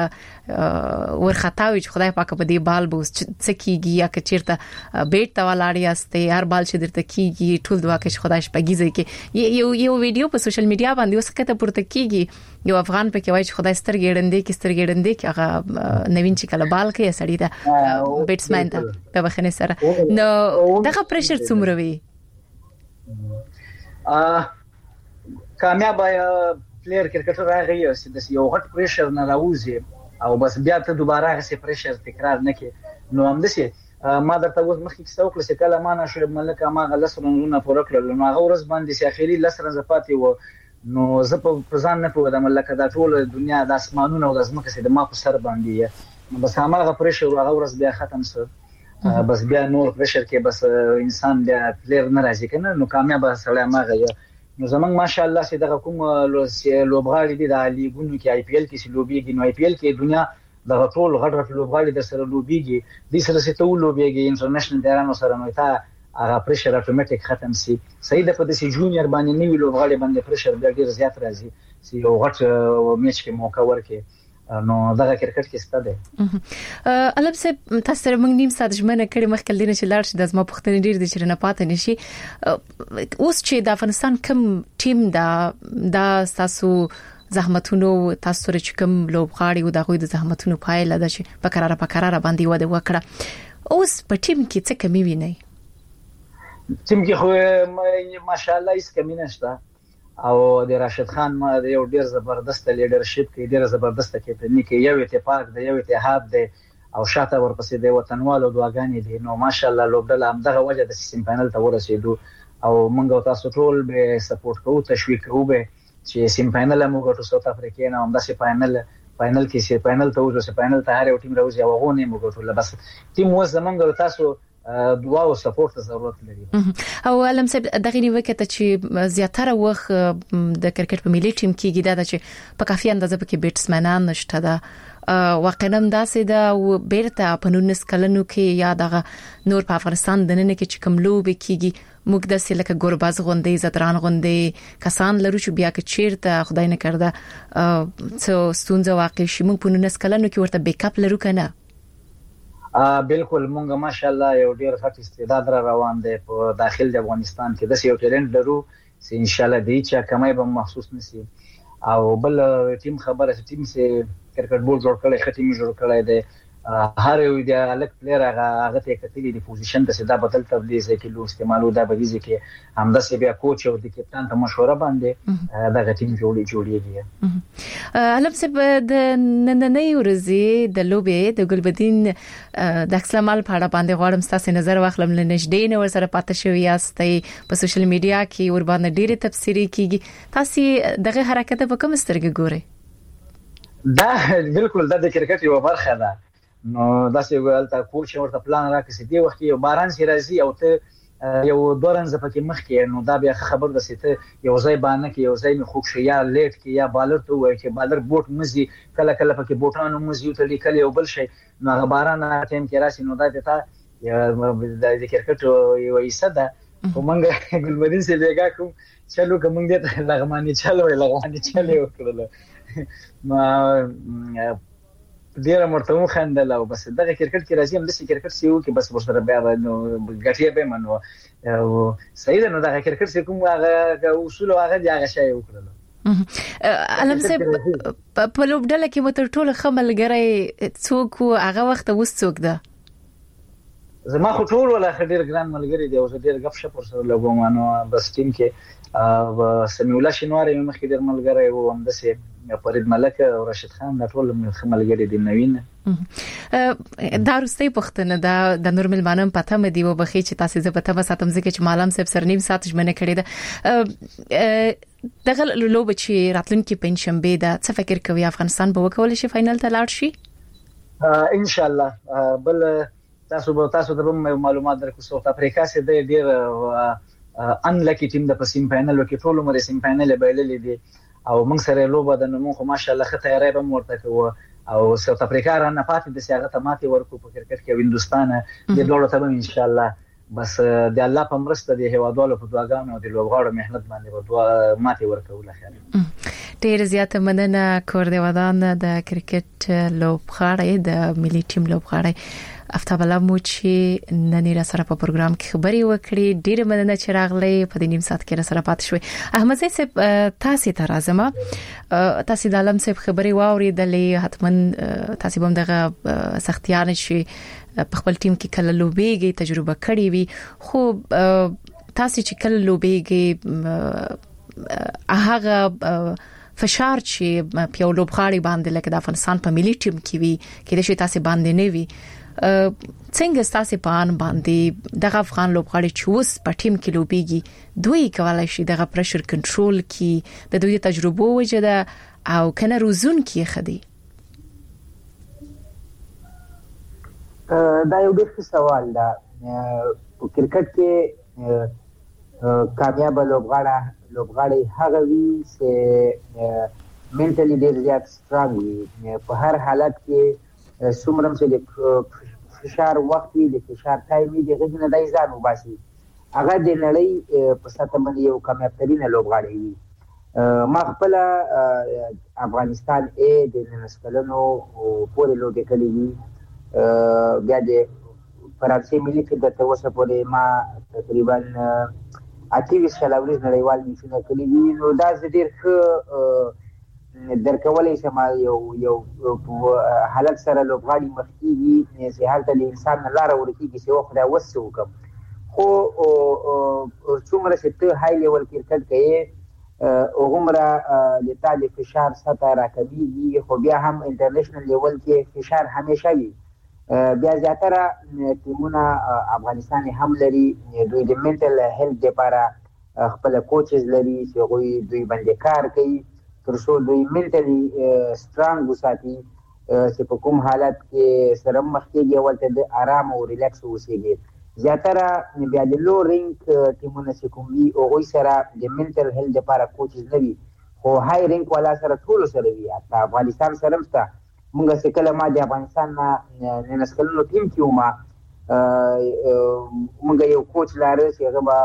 سره ورخطاوي چې خدای پاک په دې بال بوس څکیږي یا که چیرته بیٹ ته ولاړی استئ هر بال چې درته کیږي ټول دعا کوي خدای شپږیږي کې یو یو ویډیو په سوشل میډیا باندې اوس کته پورته کیږي یو افغان په کې وایي چې خدای سترګې ډندې کې سترګې ډندې کې هغه نوین چې کله بال کوي سړی دا بیټسمن ته په بخنه سره نو دغه پريشر څومره وي؟ ا کامیاب پلیئر کرکټر راغی چې د یو غټ پریشر نه راوځي او بس بیا ته دوباره هغه پریشر تکرار نه کی. نو هم دسه ما درته اوس مخکې څه وکړل چې کله ما نشو ملک ما غلس رنونه پوره کړل نو هغه ورځ باندې چې اخیری لس رنځ پاتې و نو زه په ځان نه پوهه د ملک دا ټول دنیا د اسمانونو او د ځمکې چې د ما په سر باندې نو بس هغه پریشر هغه ورځ بیا ختم شو. بس بیا نور پریشر کې بس انسان بیا پلیئر نه راځي کنه نو کامیاب سره ما غي. نو زمنګ ماشاءالله چې دغه کوم لوبغاړي دي د لیګونو کې آی پی ایل کې لوبيږي نو آی پی ایل کې دنیا د ټول غټ غټ لوبغاړي د سره لوبيږي د سره څه ته لوبيږي انټرنیشنل ډیرانو سره نو ته هغه پریشر اتوماتیک ختم سي. صحیح ده په دې جونیور باندې نیو لوبغاړي باندې پریشر بیا ډیر زیات راځي چې یو غټ میچ کې موقع ورکړي نو دغه کرکټ کې ستاده. علم صاحب تاسو سره موږ نیم ساعت ژمنه کړې مخکې دینه چې لاړ شي د زما پښتنې ډیر د چرنه پاتې نشي. اوس چې د افغانستان کوم ټیم دا د تاسو زحمتونو تاسو سره چې کوم لوبغاړي او دغه د زحمتونو پایله ده چې په قراره په قراره باندې وده وکړه اوس په ټیم کې څه کمی ویني؟ ټیم کې خو ماشاءالله هیڅ کمی نشته او د راشد خان ما د یو ډیر زبردست لیډرشپ کې ډیر زبردست کېپټنی کې یو اتفاق د یو اتحاد دی او شاته ورپسې د وطنوالو دعاګانې دي. نو ماشاءالله لوبډله هم دغه وجه د سیم فائنل ته ورسېدو او موږ تاسو ټول به سپورټ کوو تشویق کوو به چې سیم فائنل موږ ټول ساوث افریقا نه هم د سیم فائنل فائنل کې سیم فائنل ته وځو سیم فائنل ته هر یو ټیم راوځي او غو نه موږ ټول بس ټیم و زمونږ تاسو دعا او سپورټ ضرورت لري. او علم صاحب دغه نیوکه ته چې زیاتره وخت د کرکټ په ملي ټیم کې ګیدا ده چې په کافي اندازه کې بیټسمنان نشته ده واقعا داسې دا او بیرته په نولس کلنو کې یا دغه نور په افغانستان د نن کې چې کوم لوبي کیږي موږ د سلکه ګورباز غوندې زدران غوندې کسان لرو چې بیا کې چیرته خدای نه کړدا څو ستونزه واقع شي موږ په نولس کلنو کې ورته بیک اپ لرو کنه ا بالکل مونږه ماشاءالله یو ډیر غټ استعداد را روان دی په داخل د افغانستان کې د یو ټیلنټ لرو چې ان شاء الله دی چې کمای به محسوس نشي او بل ټیم خبره چې ټیم سه کرکټ بول جوړ کړي ختمي جوړ کړي دی هر یو د الک پلیر هغه هغه ته کتلی دی پوزیشن ته سدا بدل تبلیغ کې لو استعمالو دا به دي کې همدا سی بیا کوچ او د کپټان ته مشوره باندې دا ټیم جوړي جوړيږي علم سب د نننۍ ورځې د لوبې د ګلبدین د اکسلمال په اړه باندې غواړم تاسو نظر واخلم لنشدې نو سره پاتې شوی یاستئ په سوشل میډیا کې ور باندې ډېره تفسیری کیږي تاسو دغه حرکت په کوم سترګې ګورئ دا بالکل د کرکټ یو برخه ده نو دا څه ویل تا کوچ ورته پلان راکړي دی وخت یو باران سي راځي او ته یو دورن زپکه مخ کې نو دا بیا خبر ده چې ته یو ځای باندې کې یو ځای می خوښ یا لیټ کې یا بالر ته وای چې بالر بوټ مزي کله کله پکې بوټانو مزي ته لیکل یو بل شي نو باران ټیم کې راشي نو دا ته د کرکټ یو ایسه ده کومنګ ګلبدین سي بیګه کوم چلو کوم دې لغمانی چلو لغمانی چلو کړل ما ډیره مرتمو خندل او بس دغه کرکټ کې راځي هم د کرکټ سیو کې بس ورسره بیا نو غټي به منو او صحیح ده نو دغه کرکټ سې کوم هغه اصول هغه دی هغه شی وکړل علم سه په لوبډله کې متر ټول خملګری څوک هغه وخت وس څوک ده زما خو ټول ولا خډیر ګران ملګری دی او زه ډیر غف شپ سره لګوم نو بس ټیم کې او سمي الله شنواري مخ کې ډیر ملګری وو هم د سه فرید ملک او راشد خان دا ټول ملګری دي نوین دا رستي پختنه دا د نورمل مانم پته مې دی و بخي چې تاسو زه پته وساتم ځکه چې مالم صاحب سرنیم ساتش منه کړی دا دغه لوب چې راتلونکي پنځشنبه دا څه فکر کوي افغانستان به وکول شي فائنل ته لاړ شي ان شاء الله بل تاسو به تاسو ته معلومات درکو ساوث افریقا سه د ډیر ان لکی ټیم د پسیم فائنل کې ټول عمر سیم فائنل بایللې دي او موږ سره لوبه د نمو خو ماشاءالله خه تیاری به مرته کوو او ساوث افریقا را نه پاتې د سیاغه تماتي ورکو په کرکټ کې هندستان د ډول ته ان شاء الله بس د الله په مرسته د هوادولو په دعاګانو او د لوبغاړو مهنت باندې ورته ماتي ورکو لخوا ډیر زیاته مننه کور دی ودان د کرکټ لوبغاړي د ملي ټیم لوبغاړي افتاب الله مو چې نن را سره په پروګرام کې خبري وکړي ډیر مننه چې راغلي په دې نیم ساعت کې را سره پات شوي احمد صاحب تاسو ته راځم تاسو د عالم صاحب خبري واوریدلې حتمن تاسو هم دغه سختیان شي په خپل ټیم کې کله لوبيږي تجربه کړې وي خو تاسو چې کله لوبيږي هغه فشار چې په یو لوبغاړي باندې لکه د افغانستان په ملي ټیم کې وي کې د شي تاسو باندې نه وي څنګه تاسو په ان باندې دغه افغان لوبغاړي چې اوس په ټیم کې لوبيږي دوی کولای شي دغه پرشر کنټرول کې د دوی تجربه وجده او کنه روزون کې خدي دا یو ډېر سوال ده په کرکټ کې کامیاب لوبغاړي لوبغاړي هغه وي چې منټلی ډېر زیات سترونګ وي په هر حالت کې سومرم چې د فشار وخت وي د فشار ټایم وي دغه نه دای ځان وباسي هغه د نړۍ په سطح باندې یو کامیاب ترين لوبغاړی وي ما خپل افغانستان ا د نسکلونو پورې لوبې کړې وي بیا د فرانسې ملي کې د توسه پورې ما تقریبا اته شلاوري نړیوال میشنه کړې وي نو دا ډېر ښه درکولې سما یو یو حالت سره لوبغاړي مخکېږي چې هلته د انسان لاره ورکېږي چې خو دا وسو کوم خو څومره چې ته هاي لیول کرکټ کوي او عمره د تعالی فشار سطح راکېږي خو بیا هم انټرنیشنل لیول کې فشار همیشه وي بیا زیاتره ټیمونه افغانستان هم لري دوی د منټل هیلث لپاره خپل کوچز لري چې دوی باندې کار کوي ترڅو دوی منټلی سترانګ وساتي چې په کوم حالت کې سره مخکېږي ولته د آرام او ریلیکس اوسېږي زیاتره بیا د لو رینک ټیمونه چې کوم وي هغوی سره د منټل هیلث لپاره کوچز نه وي خو های رینک والا سره ټولو سره وي حتی افغانستان سره هم شته موږ چې کله ما د افغانستان نه نسکلو ټیم کې وما موږ یو کوچ لاره چې هغه به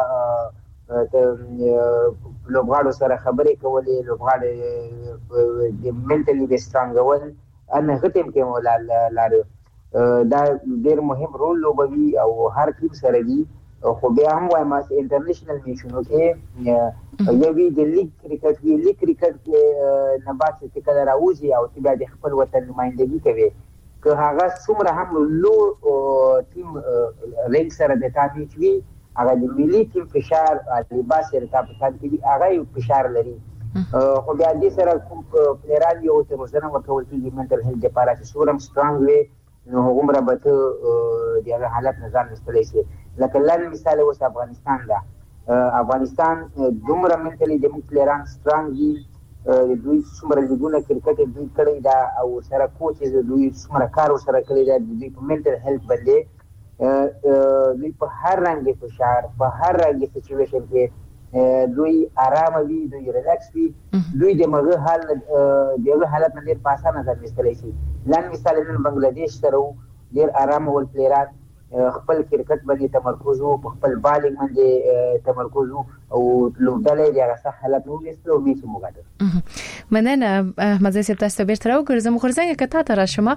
لوبغاړو سره خبرې کولې، لوبغاړي د منټلی د سترانګول ان هغه ټیم کې مولا لاره دا ډېر مهم رول لوبوي او هر ټیم سره دی. خو بیا هم وایم چې انټرنیشنل میشنو کې یو وی د لیګ کرکټ وی لیګ کرکټ کې نه باسي چې کله راوځي او چې بیا د خپل وطن نمائندګي کوي که هغه څومره هم لو ټیم رینک سره د تابع وي هغه د ملي ټیم فشار د باسي د کاپټان کې هغه یو فشار لري. خو بیا دې سره کوم پلیران یو ته روزنه ورکول کېږي منټل هیلث لپاره چې سورم سترانګ وي نو هغومره به ته د هغه حالت نه ځان ایستلی شي. لکه لن مثال اوس افغانستان ده، افغانستان دومره منټلي زموږ پلیران سترانګ دي، دوی څومره لیګونه کرکټ دوی کړی دا او سره کوچز دوی څومره کار ورسره کړی دا دوی په منټل هیلث باندې دوی په هر رنګ فشار په هر رنګ سچویشن کې دوی آرام وي، دوی ریلیکس وي، دوی د مغه حال دغه حالت نه ډیر په اسانه ځان ایستلی شي. لن مثال نن بنگلاديش سره ډیر آرام ول پلیران خپل کرکټ باندې تمرکز وو، په خپل بالینګ باندې تمرکز وو او لوبډلې د هغه څه حالت نو نستو میچ موګاده. مننه احمد زیب تاسو به تر وګرځم خو څنګه کته تر شمه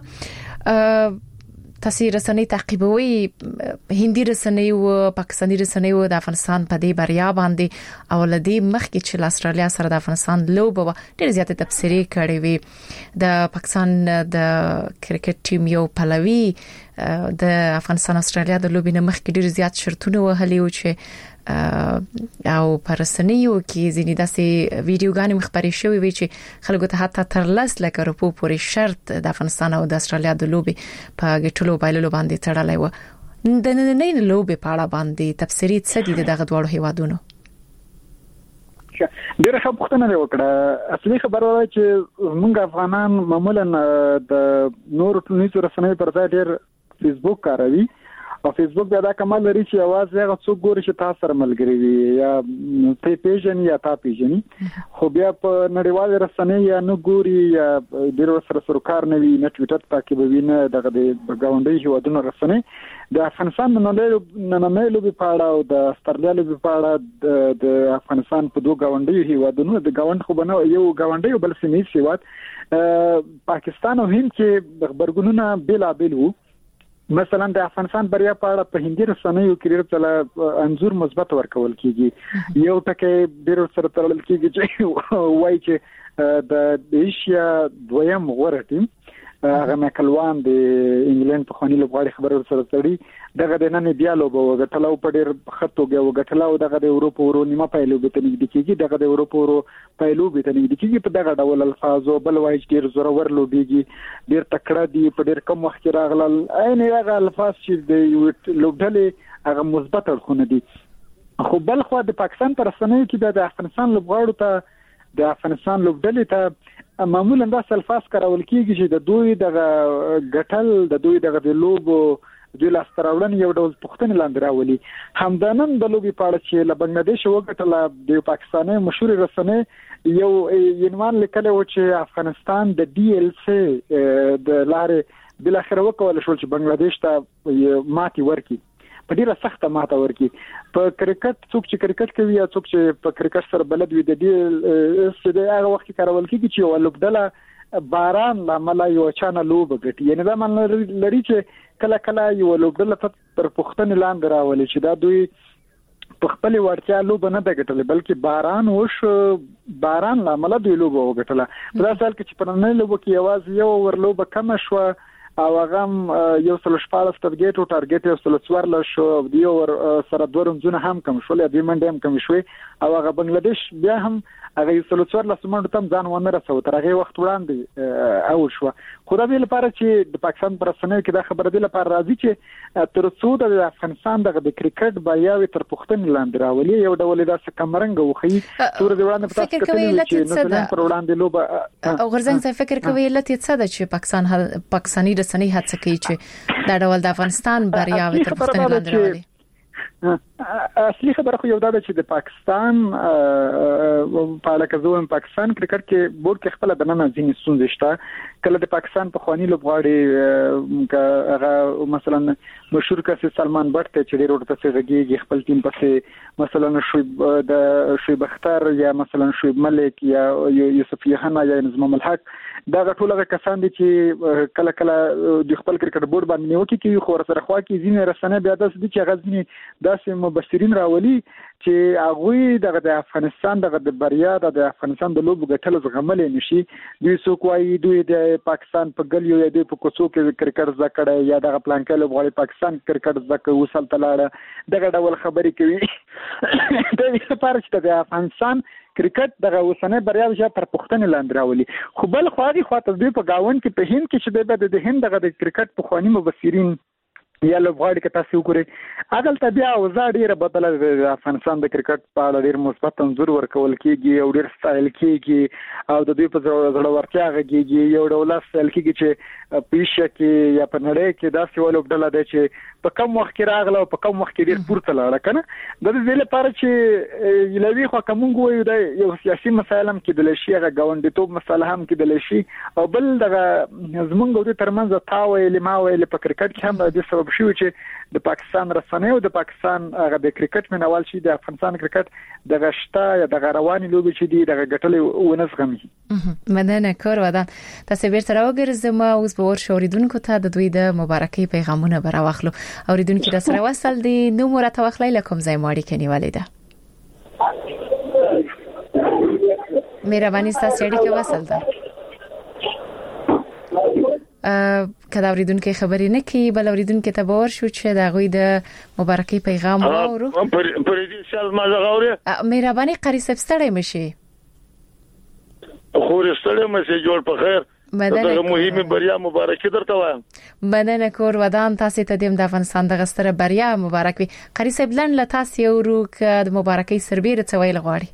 تاسو رسنۍ تعقیبوي هندي رسنۍ او پاکستاني رسنۍ او د افغانستان په دې بریا باندې او لدی مخکې چې استرالیا سره د افغانستان لوبه ډېر زیاته تبصری کړې وي. د پاکستان د کرکټ ټیم یو پلوي د افغانستان استرالیا د لوبې نه مخکې ډېر زیات شرطونه وهلي او چې او پرسنیو کې ځینې داسې ویډیوګانې مخبري شوې وي چې خلکو ته حتی تر لس لک روپو پورې شرط د افغانستان او د استرالیا د لوبې په ګټلو بایللو باندې تړلی و. د نننۍ لوبې په اړه باندې تفسیري څه دي دغه دواړو هیوادونو؟ ډیره ښه پوښتنه وکړه. اصلي خبره ده چې موږ افغانان معمولا د نورو ټولنیزو رسنیو پر ځای ډیر فیسبوک کاروي او فیسبوک بیا دا کمال لري چې اواز هغه څوک ګوري چې تاسو سره ملګری وي یا ته پیژنې یا تا پیژنې، خو بیا په نړیوال رسنۍ یا نه ګوري یا ډیر سره سرکار نه وي نه ټویټر تعقیبوي نه دغه د ګاونډي هیوادونو رسنۍ. د افغانستان د نننۍ لوبې په اړه او د استرالیا لوبې په اړه د افغانستان په دوه ګاونډي هیوادونو د ګاوند خو بنو یو ګاونډي او بل سیمه هیواد پاکستان او هند کې خبرګونونه بیل بیل وو. مثلا د افغانستان بریا په اړه په هندي رسنیو کې ډېر څه انزور مثبت ورکول کیږي. یو ټکی ډېر سره تړل کیږي چې وایي چې د ایشیا دویم غوره ټیم هغه مکلوان د انګلند په خونی لوبغاړي خبرو سره تړي دغه د نن بیا لوبو وګټلو په ډېر خطوګه وګټلو دغه د اروپا ورو نیمه پایلو به تنګ کیږي دغه د اروپا ورو پایلو به تنګ کیږي په دغه ډول الفاظو بل وایي ډېر زورور لوبيږي ډېر تکړه دي په ډېر کم وخت راغلل عین هغه الفاظ چې د لوبډلې هغه مثبت اړخونه دي. خو بل خو د پاکستان پر رسنیو کې د افغانستان لوبغاړو ته د افغانستان لوبډلې ته معمولا دا الفاظ کارول کیږي چې د دوی دغه غټل د دوی دغه د لوبو د لاستراولن یو ډول پښتني لاندې راولي. همدانن د لوبي په اړه چې له بنگلاديش وګټل د پاکستاني مشهور رسنۍ یو عنوان لیکلی و چې افغانستان د ډي ال سي د لارې بل اخر وکول شو چې بنگلاديش ته ماتي ورکړي په ډیره سخته ماته ورکړي. په کرکټ څوک چې کرکټ کوي یا څوک چې په کرکټ سره بلد وي د دې د هغه وخت کارول کیږي چې یو لوبډله باران لامل یو چانه لوب غټي یعنی دا من لري چې کله کله یو لوبډله پر پښتني لاندې راولي چې دا دوی په خپل ورتیا لوب نه د غټل بلکې باران وش باران لامل دوی لوب وغټله. په داسې حال کې چې په نن لوب کې یواز یو ورلوب کم شو او هغه یو سل شپږ ټارګټ او ټارګټ یو سل څوار شو دی ور سره دورم زونه هم کم شو لې د منډه هم کم شوې او هغه بنگلاديش بیا هم هغه یو سل څوار لسمنډ تم ځان ونه رسو تر هغه وخت وړاندې او شو. خو دا به لپاره چې د پاکستان پر رسنیو کې دا خبره دی لپاره راځي چې تر څو د افغانستان دغه د کرکټ بریاوي تر پښتون لاندې راولي یو ډول داسې کمرنګ وخی تور دی وړاندې پتاس کتلی چې نن پر وړاندې لوب او غرزنګ څه فکر کوي لته څه د چې پاکستان پاکستاني رسنۍ هڅه کوي چې دا ډول د افغانستان بریاوي تر پښتون لاندې راولي. اصلي خبره خو یو دا چې د پاکستان په لکه زوم پاکستان کرکټ کې بورډ کې خپل د نن ځینې ستونزې شته کله د پاکستان په خواني لوبغاړي هغه مثلا مشهور کس سلمان بټ ته چې ډېر ورته څنګه خپل ټیم پسې مثلا شعیب د شعیب اختر یا مثلا شعیب ملک یا یوسف یحنا یا نظام الحق دا ټول هغه کسان دي چې کله کله د خپل کرکټ بورډ باندې نیوکه کوي خو سره خوا کې ځینې رسنۍ بیا داسې دي چې غزنی داسې مبصرین راولي چې هغه د افغانستان د بریا د افغانستان د لوبو ګټل زغمل نشي دوی څوک وايي دوی د پاکستان په ګلیو یا د کوڅو کې کرکټ زکړه یا د پلان کې لوبغاړي پاکستان کرکټ زکه وصل تلاړه دغه ډول خبرې کوي د لپاره چې د افغانستان کرکټ دغه وسنه بریا چې تر پښتنې لاندې راولي خو بل خواږي خاطر دوی په گاون کې په هند کې چې د هند دغه د کرکټ په خواني مبصرین یا لوبغاړي کې تاسو وګورئ اګل طبيعه او زړه بدله د افغانستان د کرکټ په اړه ډیر مثبت انځور ورکول کیږي او ډیر سټایل کیږي او د دوی په زړه ورتیا غږیږي یو ډول سټایل کیږي چې پیښه کې یا په نړۍ کې داسې ولوبډله ده چې په کم وخت کې راغله او په کم وخت کې ډیر پورته لاړه کنه د دې لپاره چې یلوي خو کوم وایو د یو سیاسي مسایل هم کې د لشي غا غونډیتوب مسله هم کې د لشي او بل دغه زمونږ د ترمنځ تاوې لماوې په کرکټ کې هم د سبب شو چې د پاکستان رسنۍ او د پاکستان هغه د کرکټ منوال شي د افغانستان کرکټ د غشتا یا د رواني لوبي چې دی د غټلې ونسغمي مننه کور ودان تاسو بیرته راوګرځم اوس به ور شوریدونکو ته د دوی د مبارکي پیغامونه براوخلو اوریدونکو د سره وصل دي نو مرته واخلای لکم زای ماړي کني ولیدا مهرباني تاسو اړیکه وصل ده کله اوریدونکو خبرې نه کی بل اوریدونکو ته باور شو چې دا غوي د مبارکي پیغام وورو پر پر دې شال ما زغوره مهرباني قری سبستړې مشي خو رستړې مشه جوړ په خیر دغه مهمه بریا مبارکي درته وایم مننه کور ودان تاسو ته د افغانستان د غستره بریا مبارک وي قری سبلن له تاسو یو د مبارکي سربېره څویل غواړي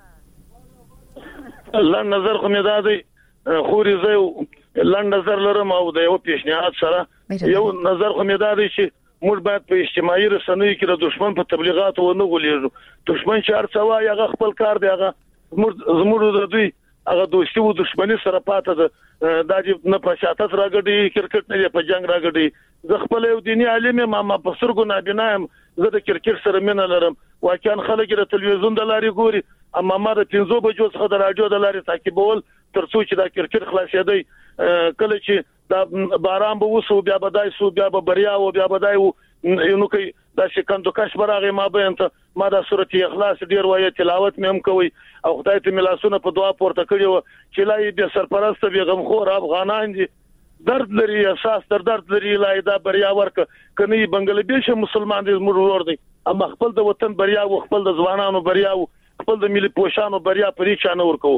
الله نظر خو مې دادی خوري زه لاند نظر لرم او د یو پیشنهاد سره یو نظر خو مې دادی چې موږ باید په اجتماعي رسنیو کې د دشمن په تبلیغاتو ونه غولېږو دشمن چې هر څه وایي هغه خپل کار دی هغه زموږ د دوی هغه دوستي او دښمنی سره پاته ده د دې نه په شاتت راګړي کرکټ نه په جنگ راګړي زه خپل یو دینی عالم ما ما په سرګو نابینایم زه د کرکټ سره مینه لرم واکان خلک د تلویزیون د لارې ګوري اما ما د پنځو بجو څخه د رادیو د لارې تعقیبول ترڅو چې دا کرکټ خلاصېدی کله چې دا باران به وسو بیا به دای سو بیا به بریا او بیا به دای نو کوي دا شکندو کاش براغه ما به انت ما د سورته اخلاص ډیر وایي تلاوت مې هم کوي او خدای ته ملاسونه په دعا پورته کړی چې لای دې سرپرست به غمخور افغانان دي درد لري احساس در درد لري لای دا بریا ورک کني بنگلاديش مسلمان دي مرور دي اما خپل د وطن بریا او خپل د ځوانانو بریا او خپل د ملي پوشانو بریا پرې چانه ورکو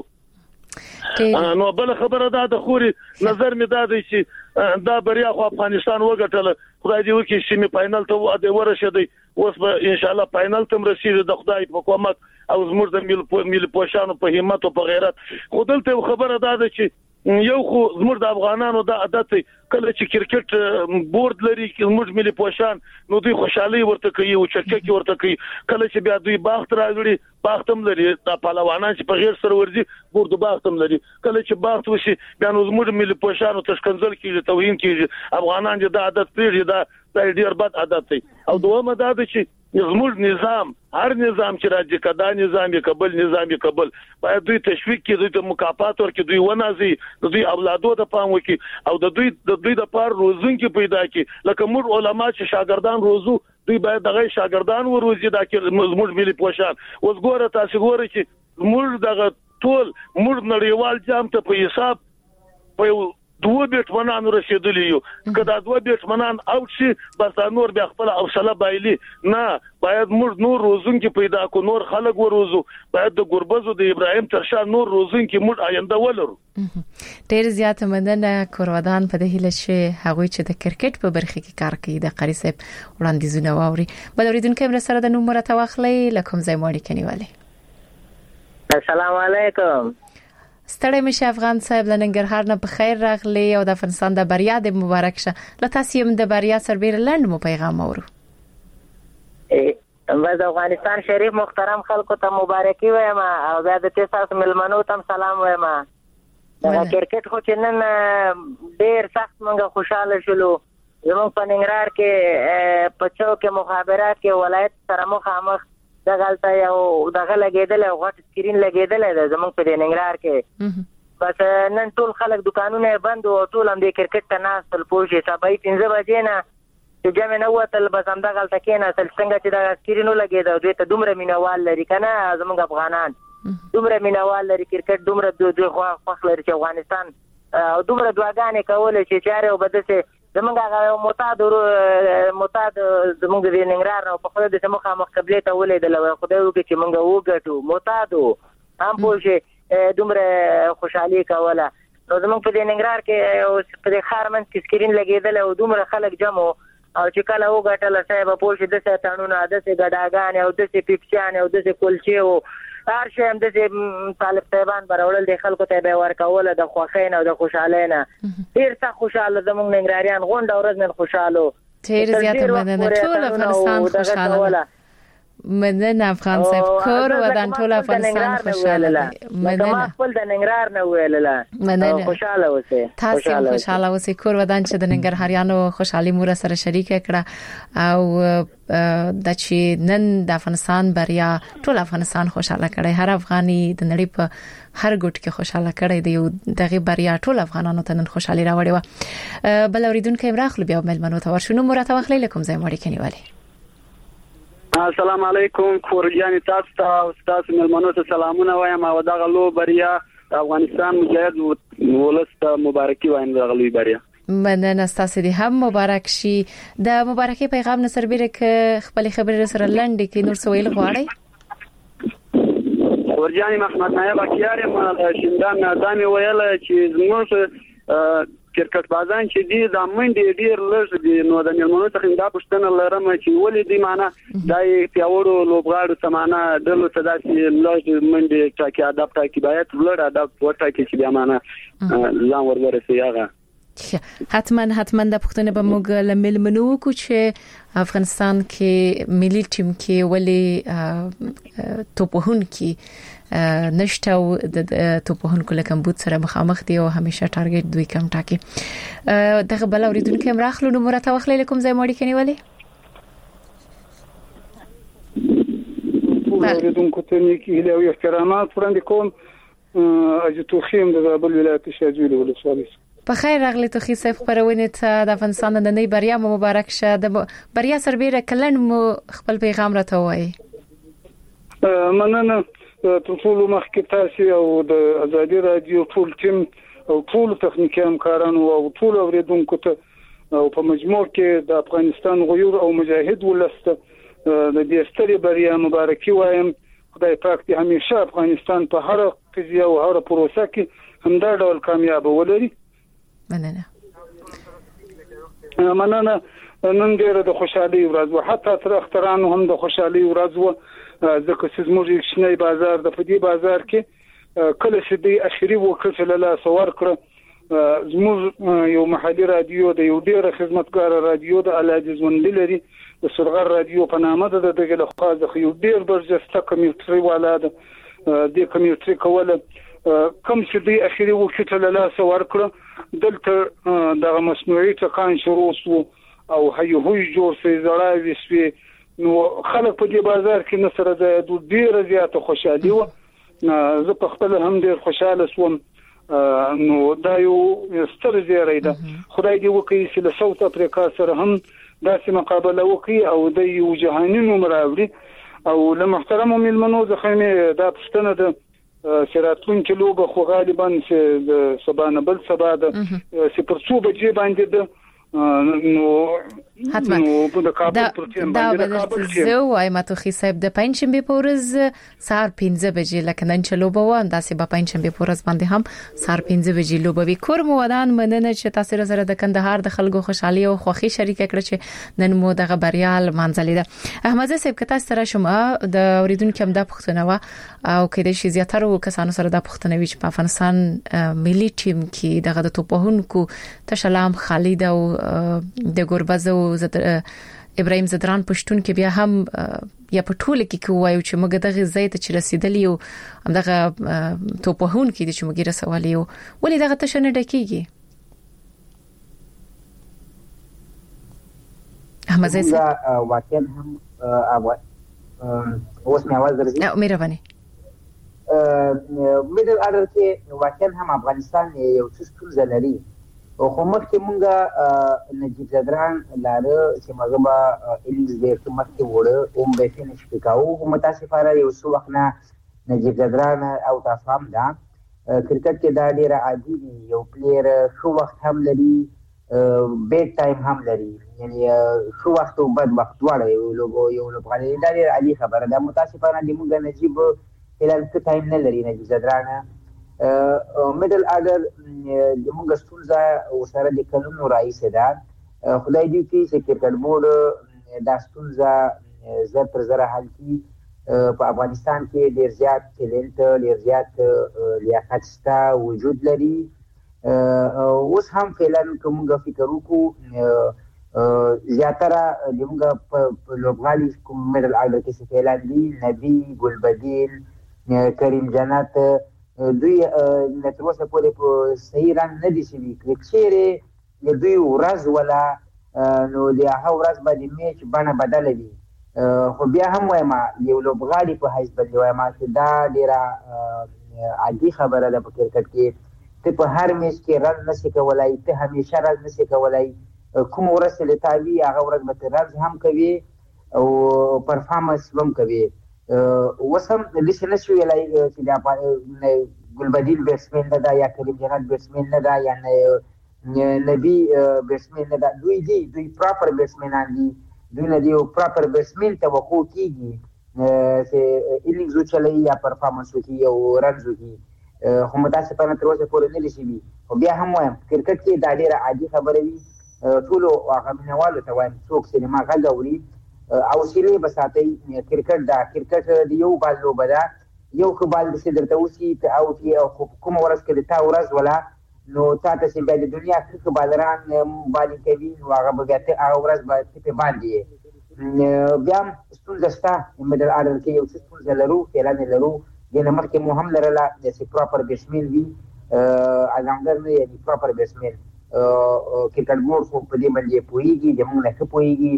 نو بل خبره ده د خوري نظر می ده چې دا بریا خو افغانستان وګټل خدای دې وکړي چې می فائنل ته د ورشدي اوس به ان شاء الله فائنل ته رسیدي د خدای په کومک او زموږ د ملي پوشانو په همت او په غیرت خودلته خبره ده چې یو خو زموږ د افغانانو د عادت کله چې کرکټ بورډ لري چې موږ ملي پوشان نو دوی خوشحالي ورته کوي او چکچکی ورته کوي کله چې بیا دوی باغ راغړي باغتم لري د پهلوانان چې په غیر سره ورځي بورډ باغتم لري کله چې باغ وشي بیا نو زموږ ملي پوشانو تشکنځل کیږي توهین کیږي افغانان د عادت پیږي دا د ډیر بد عادت دی او دومره دا چې زموږ نظام هر نظام چې راځي کدا نظام کابل نظام کابل باید دوی تشویق کړي دوی ته مکافات ورکړي دوی ونازي دوی اولادو ته پام وکړي او د دوی د دوی د پار روزونکو پیدا کړي لکه موږ علما چې شاګردان روزو دوی باید دغه شاګردان وروزي دا چې موږ ملي پوشان اوس ګوره تاسو ګوره چې موږ دغه ټول موږ نړیوال جام ته په حساب په دوه بیٹمنان رسیدلی یو کدا دوه بیٹمنان او چې بس نور بیا خپل حوصله بایلی نه باید موږ نور روزون کې پیدا کو نور خلک وروزو باید د ګربزو د ابراهيم ترشا نور روزون کې موږ آینده ولرو ډیر زیات مننه کورودان په دې هله چې هغه چې د کرکټ په برخه کې کار کوي د قری صاحب وړاندیزونه واوري بل اوریدونکو هم سره د نومره تواخلې لکم ځای ماړي کنيواله السلام علیکم ستړی مشه افغان صاحب لنګرهار نه په خیر راغلی او د افغانستان د بریا د مبارک شه له تاسو هم د بریا سربېره لاند مو پیغام اورو بس افغانستان شریف محترم خلکو ته مبارکي وایم او بیا د تاسو ملمنو ته سلام وایم. دا کرکټ خو چې نن ډیر سخت مونږه خوشاله شولو. زموږ په ننګرهار کې په چوک مخابرات کې ولایت سره مخامخ دغلته یو دغه لګیدل او غټ سکرین لګیدل د زموږ په ننګرهار کې. بس نن ټول خلک دکانونه بند او ټول هم د کرکټ ته ناستل پوښي سبا پنځه بجې نه چې جمع نه وتل بس هم دغلته کېناستل څنګه چې د سکرینو لګېده دوی ته دومره مینوال لري که نه زموږ افغانان دومره مینوال لري کرکټ دومره دوی خوښ لري چې افغانستان او دومره دعاګانې کولې چې چارې او به داسې زموږ هغه معتاد معتاد زموږ د ننګرهار نه په خدای داسې مخامخ قبلې ته ولیدله خدای وکړي چې موږ وګټو معتاد و هم پوه شې دومره خوشحالي کوله. نو زموږ په دې ننګرهار کې په دې ښار منځ کې سکرین لګېدلی او دومره خلک جمع او چې کله وګټله صاحبه پوه شي داسې اتڼونه داسې ګډاګانې او داسې پیپسیانې او داسې کلچې و هر شی هم داسې طالب صاحبان به راوړل د خلکو ته به یې ورکوله د خوښۍ نه او د خوشحالۍ نه. ډېر سخت خوشحاله زموږ ننګرهاریان غونډه ورځ نن خوشحاله و. ډېر زیاته مننه. ټول افغانستان خوشحاله مننه افغان صاحب کور ودان ټول افغانستان خوشاله مننه. ما خپل د ننګرهار نه ویلله مننه خوشاله اوسئ. تاسو خوشاله اوسئ. کور ودان چې د ننګرهاریانو خوشحالي مور سره شریک کړه او د چې نن د افغانستان بریا ټول افغانستان خوشاله کړي. هر افغاني د نړۍ په هر ګوټ کې خوشاله کړي دی او دغه بریا ټول افغانانو ته نن خوشحالي راوړي و. بل اوریدونکو امراخلو بیا ملمنو ته ورشو نو مرته واخلې لکم زې مړی کنيوالي. السلام علیکم کورجانی تاسو ته او تاسو ملمنو ته سلامونه وایم او دغه لو بریا افغانستان مجاهد ولسته مبارکي وایم دغه لوی بریا. مننه تاسو دې هم مبارک شي. د مبارکي پیغام نصر بیره ک خپل خبرې سره لنډ کې نور سویل غواړي. کورجانی محمد نایب اکیار ما شیندان نظام ویل چې زموږ کرکټ بازان چې دي د منډې ډیر لږ دي نو د ملمنو څخه دا پوښتنه لرم چې ولې دي معنا دای پیاوړو لوبغاړو سمانه دلو ته داسې لږ منډې ټاکي ادب ټاکي باید لږ ادب ورټاکي چې بیا معنا ځان ورورسي هغه حتما حتما د پښتنه به موږ لملمنو کو چې افغانستان کې ملي ټیم کې ولې توپهون کې نشته او د توپهون کله کمبود سره مخامخ دی او همیشه ټارګټ دوی کم ټاکي. دغه بل اوریدونکو هم راخلو نو مرته واخلې لكم زې مړی کنيوالي. اوریدونکو ته نیکی له احترامات وړاندې کوم اجي توخیم د بل ولایت شاجولی ولسوالۍ. په خیر راغلی توخی صاحب خبرونه ته د افغانستان د نړۍ بریا مبارک شه. د بریا سربېره کلن مو خپل پیغام راته وایي. مننه ټول مخکې تاسو او د ازادي رادیو ټول ټیم او ټول تخنیکی همکارانو او ټول اوریدونکو ته او په مجموع کې د افغانستان غیور او مجاهد ولسته د دې ستړي بریا مبارکي وایم. خدای پاک دې همیشه افغانستان په هر قضیه او هر پروسه کې همدا ډول کامیاب ولري. مننه. مننه. نن ډېر د خوشحالي ورځ و حتی تر اخترانو هم د خوشحالي ورځ و ځکه چې زموږ شنه بازار د فدی بازار کې کله چې د اخیری وکړه له سوار کړ زموږ یو محلي رادیو د یو ډېر خدمتګار رادیو د الاجز وندل لري د سرغر رادیو په نامه د دغه لخوا د یو ډېر برجسته کمیوټري والاده د کمیوټري کوله کوم چې د اخیری وکړه له سوار کړ دلته د مصنوعي ټکان شروع شو او هيهوي جوړ سي زړاوي سوي نو خلک په دې بازار کې نصر د ډېر زیاته خوشحالي و. زه په خپل هم ډېر خوشاله شوم. نو دا یو ستر زیری ده. خدای دې وکړي چې له ساوث افریقا سره هم داسې مقابله وکړي او د یو جهاني نوم راوړي او له محترم ملمنو ځخه مې دا پښتنه ده سراتون کې لوبه خو غالبا چې د سبانه بل سبا ده چې پر څو بجې باندې ده نو حتما دا دا به زه وایم ته خي صاحب د پنځشنبه په ورځ سهار پنځه بجې لکه نن چې لوبه و انداسې په پنځشنبه په ورځ باندې هم سهار پنځه بجې لوبه وی. کور مو ودان مننه چې تاسو سره د کندهار د خلکو خوشحالي او خوښي شریک کړ چې نن مو دغه بریا منځلې ده. احمد صاحب که تاسو سره شوم د اوریدونکو هم د پښتنه و او کله چې زیاتره کسانو سره د پښتنه وی چې په افغانستان ملي ټیم کې دغه د توپهونکو تشلام خالد او د ګوربز او ابراهيم زدران پښتون کې بیا هم یا په ټوله کې کوایو چې موږ دغه ځای ته چې رسیدلی یو همدغه توپهون کې چې موږ رسولې یو ولې دغه تشنه ډکیږي احمد زه واقعا هم اوس مې आवाज درځي مهرباني میډل اډر کې واقعا هم افغانستان یو څه ستونزه لري او خو مخکې مونږه نجیب زدران لاره چې موږ به انګلیس ډېر مخکې وړه او به فینش وکاو خو متاسفانه یو څو وخت نه نجیب زدران او تاسو دا کرکټ کې دا ډېر عادي دی یو پلیر شو وخت هم لري بیډ ټایم هم لري یعنی شو وخت او بد وخت دواړه یو لوګو یو لوګو دا ډېر عادي خبره ده متاسفانه د مونږ نجیب هلال څه ټایم نه لري نجیب زدران میډل اډر د موږ ستونزه او سره د قانونو رئیس ده خدای دې چې کرکټ بورډ دا ستونزه زر پر زر حل کړي په افغانستان کې ډېر زیات ټیلنټ ډېر زیات لیاقت شته وجود لري اوس هم فعلا کومه فکر وکړو زیاتره د موږ په لوبغالي کوم میډل اډر کې څه فعلا دي نبی ګلبدین کریم جنت دوی تر اوسه پورې په صحیح رنګ نه دي شوي که چیرې د دوی ورځ ولا نو د هغه ورځ به د میچ بڼه بدله وي خو بیا هم وایم یو لوبغاړي په حیث باندې وایم چې دا ډېره عادي خبره ده په کرکټ کې ته په هر میچ کې رن نشي کولی ته همیشه رن نشي کولی کوم ورځ چې تا وي هغه ورځ به ته رن هم کوي او پرفارمنس هم کوي اوس هم داسې نه شو ویلی چې دا ګلبدین بیټسمین نه ده یا کریم جنت بیټسمین نه ده یا نبی بیټسمین نه ده دوی دي دوی پراپر بیټسمینان دي دوی نه دي پراپر بیټسمین توقع کېږي چې انینګز وچلوي یا پرفارمنس وکړي او رنز وکړي خو متاسفانه تر اوسه پورې نه دي شوي خو بیا هم وایم کرکټ کې دا ډېره عادي خبره وي ټولو هغه مینوالو ته وایم څوک سینما غږ اوري حوصلې به ساتئ کرکټ دا کرکټ د یو بال لوبه ده یو ښه بال داسې درته وشي ته اوټ یې او کومه ورځ کې د تا ورځ ولا نو تا ته چې بیا د دنیا ښه ښه بالران بالینګ کوي نو هغه به بیا ته هغه ورځ به ته پرې باندې یې بیا هم ستونزه شته میډل اډر کې یو څه ستونزه لرو فعلا یې لرو دې نه مخکې مو هم لرله چې پراپر بیټسمین وي الراونډر نه یعنې پراپر بیټسمین کرکټ بورډ خو په دې باندې پوهېږي زموږ نه ښه پوهېږي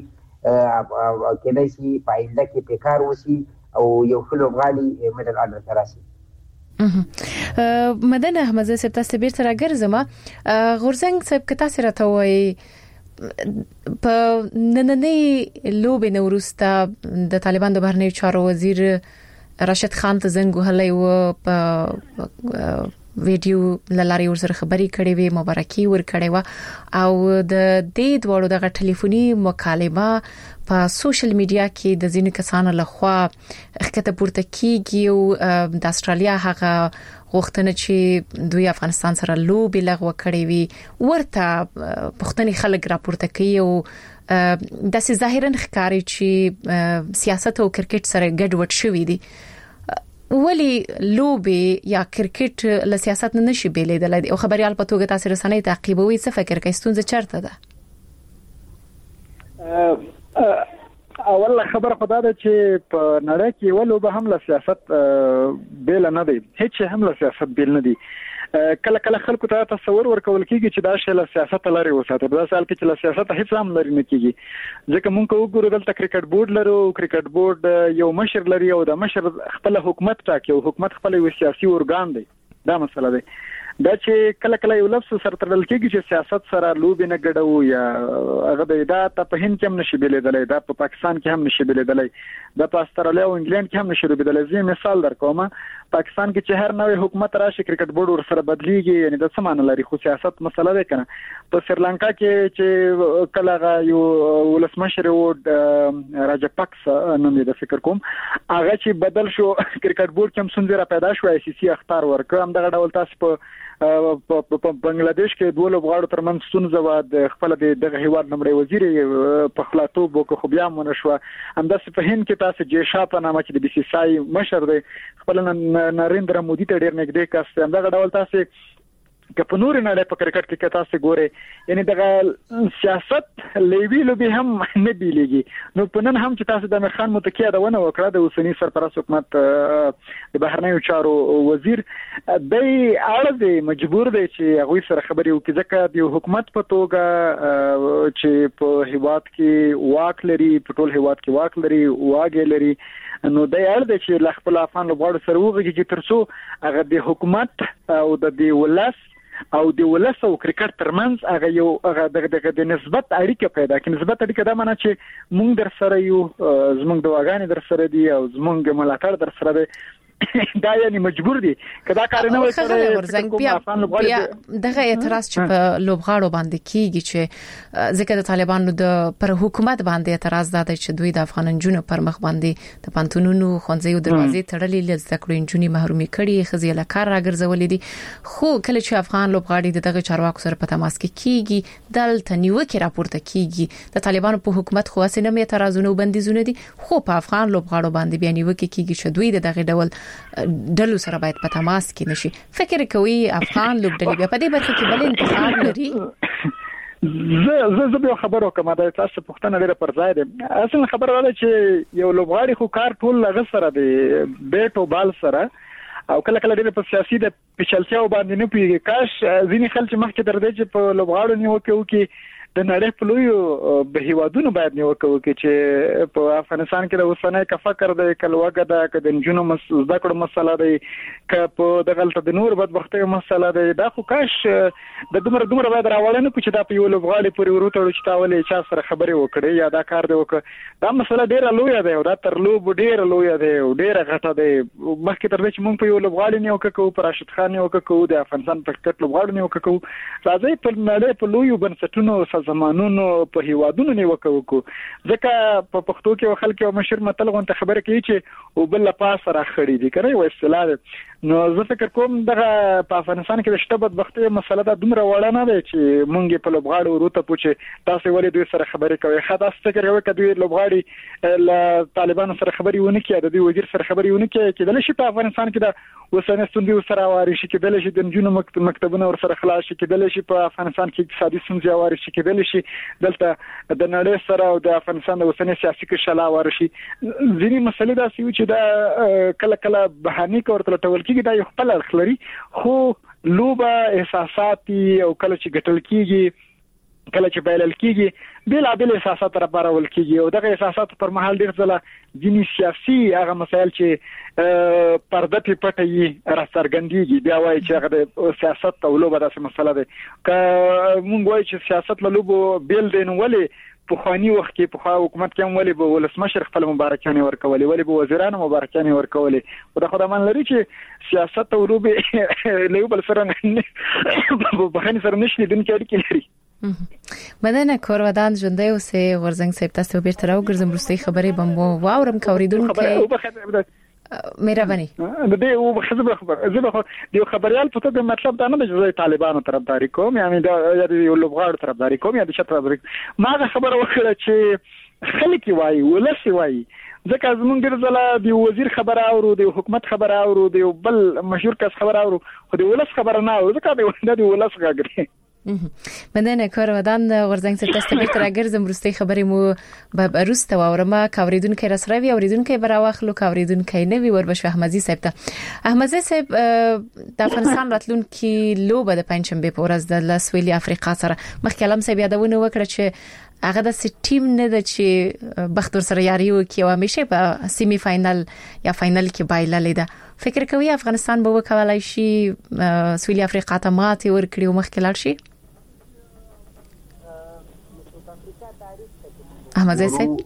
کېدای شي په آینده کې پرې کار وشي او یو ښه لوبغاړي میډل اډر ته راشي مدن احمد صاحب تاسو بیرته راګرځم غورځنګ صاحب که تاسو راته وایي په نننۍ لوبې نه وروسته د طالبان د بهرنیو چارو وزیر راشد خان ته زنګ وهلی و په ویډیو لاره ورسره خبري کړې وي مبارکي ور کړې و او د دې دوړو دغه ټلیفوني مکالمه په سوشل میډیا کې د ځینو کسانو لخوا ښکته پورته کیږي او د استرالیا هغه غوښتنه چې دوی افغانستان سره لوبي لغوه کړې وي ورته پښتني خلک راپورته کوي او د سې ظاهرا ښکاری چې سیاست او کرکټ سره ګډوډ شوی دي ولی لوبي یا کرکټ له سیاست نه نشي بیلیدل او خبريال په توګه تاسو رسنۍ تعقیبوي څه فکر کوي ستونزه چیرته ده اول خبره خدا ده چې په نړۍ کې ولو به هم له سیاست بیل نه دی هیڅ هم له سیاست بیل نه دی کله کله خلکو ته تصور ورکول کیږي چې دا شی له سیاست لري وساته دا سال کې چې له سیاست هیڅ هم لري نه کیږي ځکه مونږ وګورو دلته کرکټ بورډ لرو کرکټ بورډ یو مشر لري او د مشر خپل حکومت ټاکي او حکومت خپل یو سیاسي ارګان دی دا مسله ده دا چې کله کله یو لفظ سره تړل کېږي چې سیاست سره لوبې نه ګډو یا هغه دا په هند کې هم نشي بلیدلای دا په پاکستان کې هم نشي بلیدلای دا په استرالیا او انګلند کې هم نشي بلیدلای زه مثال درکوم پاکستان کې چې هر نوې حکومت راشي کرکټ بورډ ور سره بدلیږي یعنی د څه معنی لري خو سیاست مسله ده کنه په سریلانکا کې چې کله یو ولسمشر و راجپاکس نوم یې د فکر کوم هغه چې بدل شو کرکټ بورډ کې هم څنګه را پیدا شو آی سی سی اختار ورکړ هم دغه ډول تاسو په په بنگلاديش کې دوه لوبغاړو ترمنځ ستونزه و د خپل دغه هیواد نمبر وزیر په خلاطوب وکړو خو بیا مونږ شو همداسې په هند کې تاسو جیشا په نامه چې د بي سي سي آی مشر دی خپل نریندرا مودي ته ډیر نږدې کس همدغه ډول تاسو که په نور نه په کرکټ کې کتا سي ګوره یعنی دغه سیاست لیویلو به هم نه بیلېږي نو په نن هم چې تاسو د امیر خان متکیه دا ونه وکړه د اوسنی سرپرست حکومت د بهرنیو چارو وزیر دی اړه دی مجبور دی چې هغه سره خبرې وکړي ځکه د حکومت په توګه چې په هیواد کې واک لري په ټول هیواد کې واک لري واګ لري نو د اړ د چې لخپل افغان لوبغاړو سره وګړي چې ترڅو هغه د حکومت او د دی ولس او د ولس او کرکټ ترمنځ هغه یو هغه دغه د نسبت اړیکه پیدا کړي نسبت اړیکه دا معنی چې مونږ در سره یو زمونږ د واګانې در سره دي او زمونږ ملاتړ در سره دی دا یعنی مجبور دي کدا کار نه وي سره بیا دغه اعتراض چې په لوبغاړو باندې کیږي چې ځکه د طالبانو د پر حکومت باندې اعتراض ده چې دوی د افغان جنونو پر مخ باندې د پانتونونو خونځي دروازې تړلې لږ ذکر انجونی محرومي کړي خزي له کار راګرځولې دي خو کله چې افغان لوبغاړي دغه چارواکو سره په تماس کې کیږي دلته نیوکه راپورته کیږي د طالبانو په حکومت خو اسنه مې اعتراضونه وبندیزونه دي خو په افغان لوبغاړو باندې بیا نیوکه کیږي چې دوی دغه ډول ډلو سره باید په تماس کې نشي فکر کوي افغان لوبډلې بیا په دې برخه کې بل انتخاب لري زه زه به خبرو کوم دا تاسو پښتنه لري پر ځای دي اصل خبره ده چې یو لوبغاړي خو کار ټول لغه سره دی بیٹ او بال سره او کله کله ډېر په سیاسي د پېچلتیا باندې نه پیږي کاش ځینې خلک مخکې در دي چې په لوبغاړو نیوکه وکړي د نړۍ په لویو به هیوادونو باید نیوکه وکړي چې په افغانستان کې د اوسنۍ کا فکر د کلوګه د کډن جنو زده کړو مسله دی ک په دغلت د نور بدبختي مسله دی دا خو کاش د دومره دومره باید راوړنه کو چې دا په یو لوبغاړي پورې ورته چې تاولې چا سره خبرې وکړي یا دا کار دی وکړه دا مسله ډیره لویه ده او دا تر لوب ډیره لویه ده او ډیره غټه ده مخکې تر دې چې مونږ په یو لوبغاړي نیوکه کوو پر راشد خان نیوکه کوو د افغانستان په کرکټ لوبغاړي نیوکه کوو راځي په نړۍ په لویو بنسټونو زمانونو په هیوادونو نیوکه وکړو ځکه په پښتو کې خلک یو مشر متل غونډه خبره کوي چې او بل پاس را خړې دي کنه یو اصطلاح نو زه فکر کوم دغه په افغانستان کې د شته بدبختي مسله د دومره وړه نه ده چې مونږ په لوبغاړو وروته پوښي تاسو ولې دوی سره خبرې کوي خاص فکر کوي چې دوی لوبغاړي له طالبانو سره خبرې ونه کړي د دوی وزیر سره خبرې ونه کړي چې د لشي په افغانستان کې د وسنه ستوندي سره واري شي کې د لشي د جنونو مکتبونه ور سره خلاص شي کې د لشي په افغانستان کې اقتصادي ستونزې واري شي کې د لشي دلته د نړۍ سره او د افغانستان د وسنه سیاسي کې شلا واري شي ځینې مسلې دا سوي چې دا کله کله بهاني کورته ټول کېږي دا یو خپل اړخ لري خو لوبه احساساتي او کله چې ګټل کېږي کله چې بایلل کېږي بل بل احساسات را پارول کېږي او دغه احساسات پر مهال ډیر ځله ځینې سیاسي هغه مسایل چې پرده په پټه یې را څرګندېږي بیا وایي چې هغه د سیاست او لوبه داسې مسله ده که مونږ وایي چې سیاست له لوبو بیل دی نو ولې په خواني وخت کې په حکومت کې هم ولې به ولسمشر خپل مبارکانه ورکولې ولې به وزیرانو مبارکانه ورکولې او د خدای مان لري چې سیاست او لوبه له بل سره نه په بخښنه سره نشي دن کې اړیکې لري مدنه کورودان ژوندۍ اوسې غورزنګ صاحب تاسو به تر اوګرزم رستي خبرې بمو واورم کوریدونکو مهرباني د دې او خبره خبر زه به د خبريال په توګه مطلب دا نه دی چې طالبانو طرفداري کوم یعنی دا یو لوبغاړو طرفداري کوم یا د شت طرفداري ما خبره وکړه چې خلک وایي ولسی وایي ځکه زمونږ ډیر ځله د وزیر خبره اورو د حکومت خبره اورو د بل مشهور کس خبره اورو خو د ولس خبره نه اورو ځکه د ولس غاګري مدنه کورودان غورزنګ صاحب تاسو به تر اګرزم رستي خبرې مو به روسته واورما کوریدونکو رسروي اوریدونکو براواخلو کوریدونکو نه وی وربش احمدزي صاحب ته احمدزي صاحب د افغانستان راتلونکي لوبه د پنځشنبه په ورځ د لاسویلي افریقا سره مخکلم صاحب یادونه وکړه چې هغه د ټیم نه د چې بختور سره یاري وکي او همیشه په سیمی فائنل یا فائنل کې بایللې ده فکر کوي افغانستان به وکولای شي سویلي افریقا ته ماتې ورکړي او مخکلال شي احمد زي صاحب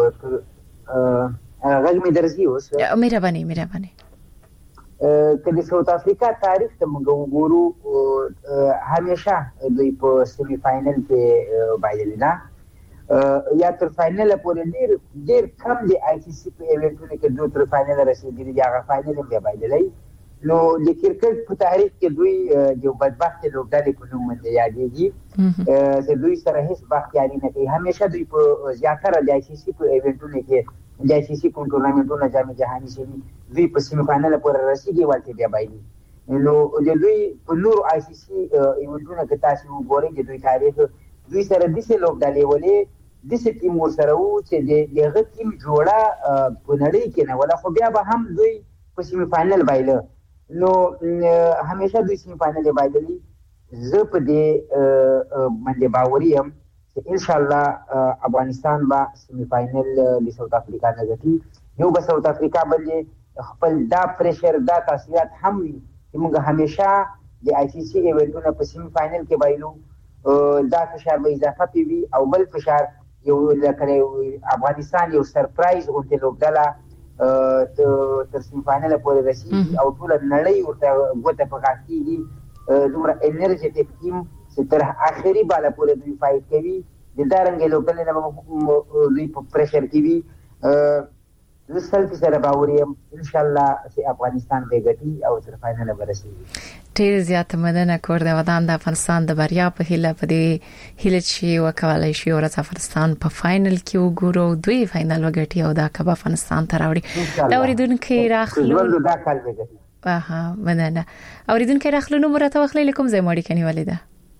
غږ مې درځي اوس مهرباني مهرباني کله ساوث افریقا تاریخ ته موږ وګورو همیشه دوی په سیمی فائنل کې بایلل نه یا تر فائنل پورې ډیر ډیر کم دي آی سی سی په ایونټونو کې دوی تر فائنل رسیدلي دي هغه فائنل کې بایللې نو د کرکټ په تاریخ کې دوی یو بدبخت لوبډلې په نوم باندې یادېږي چې دوی سره هیڅ بختیاري نه کوي همیشه دوی په زیاتره د آی سی سی په ایونټونو کې د آی سی سی په ټورنمنټونو جام جهاني شي دوی په سیمی فائنل پورې رسیدي ولته بیا بایلي نو د دوی په نور آی سی سی ایونټونو کې تاسو وګورئ د دوی تاریخ دوی سره د څه لوبډالې ولې د څه ټیم ورسره وو چې د هغه ټیم جوړه په نړۍ کې نه ولا خو بیا به هم دوی په سیمی فائنل بایله نو همیشه دوی سیمی فائنل بایللی زه په دې باندې باوري یم چې ان شاء الله افغانستان با سیمی فائنل د ساوث افریقا نه ګټي یو به ساوث افریقا باندې خپل دا پریشر دا تاثیرات هم وي چې موږ همیشه د آی سی سی ایونټونو په سیمی فائنل کې بایلو دا فشار به اضافه پیوي او بل فشار یو لکه افغانستان یو سرپرایز غونډه لوبډاله تر سیمی فائنل پورې رسیدي او ټول نړۍ ورته غوته پکاستيږي دومره انرژیټیک ټیم چې تر اخري بالا پورې دوی فایټ کوي د دارنګ لوبډاله نه دوی په پریشر کې وي زه سلفي سره باور یم ان شاء الله چې افغانستان به ګټي او تر فائنل ورسیږي. ډیر زیات مننه کور د ودان د افغانستان د بریا په هیله په دې هیله چې وکولای شي ورځ افغانستان په فائنل کې وګورو دوی فائنل وګټي او دا کبه افغانستان ته راوړي. دا اوریدونکو راخلو دا کال به ګټي. اها مننه. اوریدونکو راخلو نو مرته وخلې کوم ځای مړی کني ولیدا.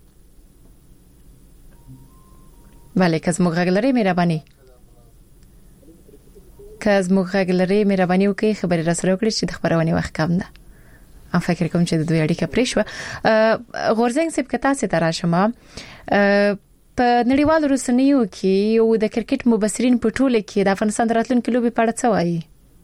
بله که زموږ غږلري مهرباني که زموږ غږلري مهرباني وکړئ خبري راسره وکړئ چې د خبرونه وخت کم ده. ام فکر کوم چې د دوی اړیکه پرې شو. غورزنګ سپ کتا سي تراشمه په نړیوالو رسنیو کې یو د کرکټ مبصرین په ټوله کې د افغانستان راتلونکو لوبي په اړه څه وایي؟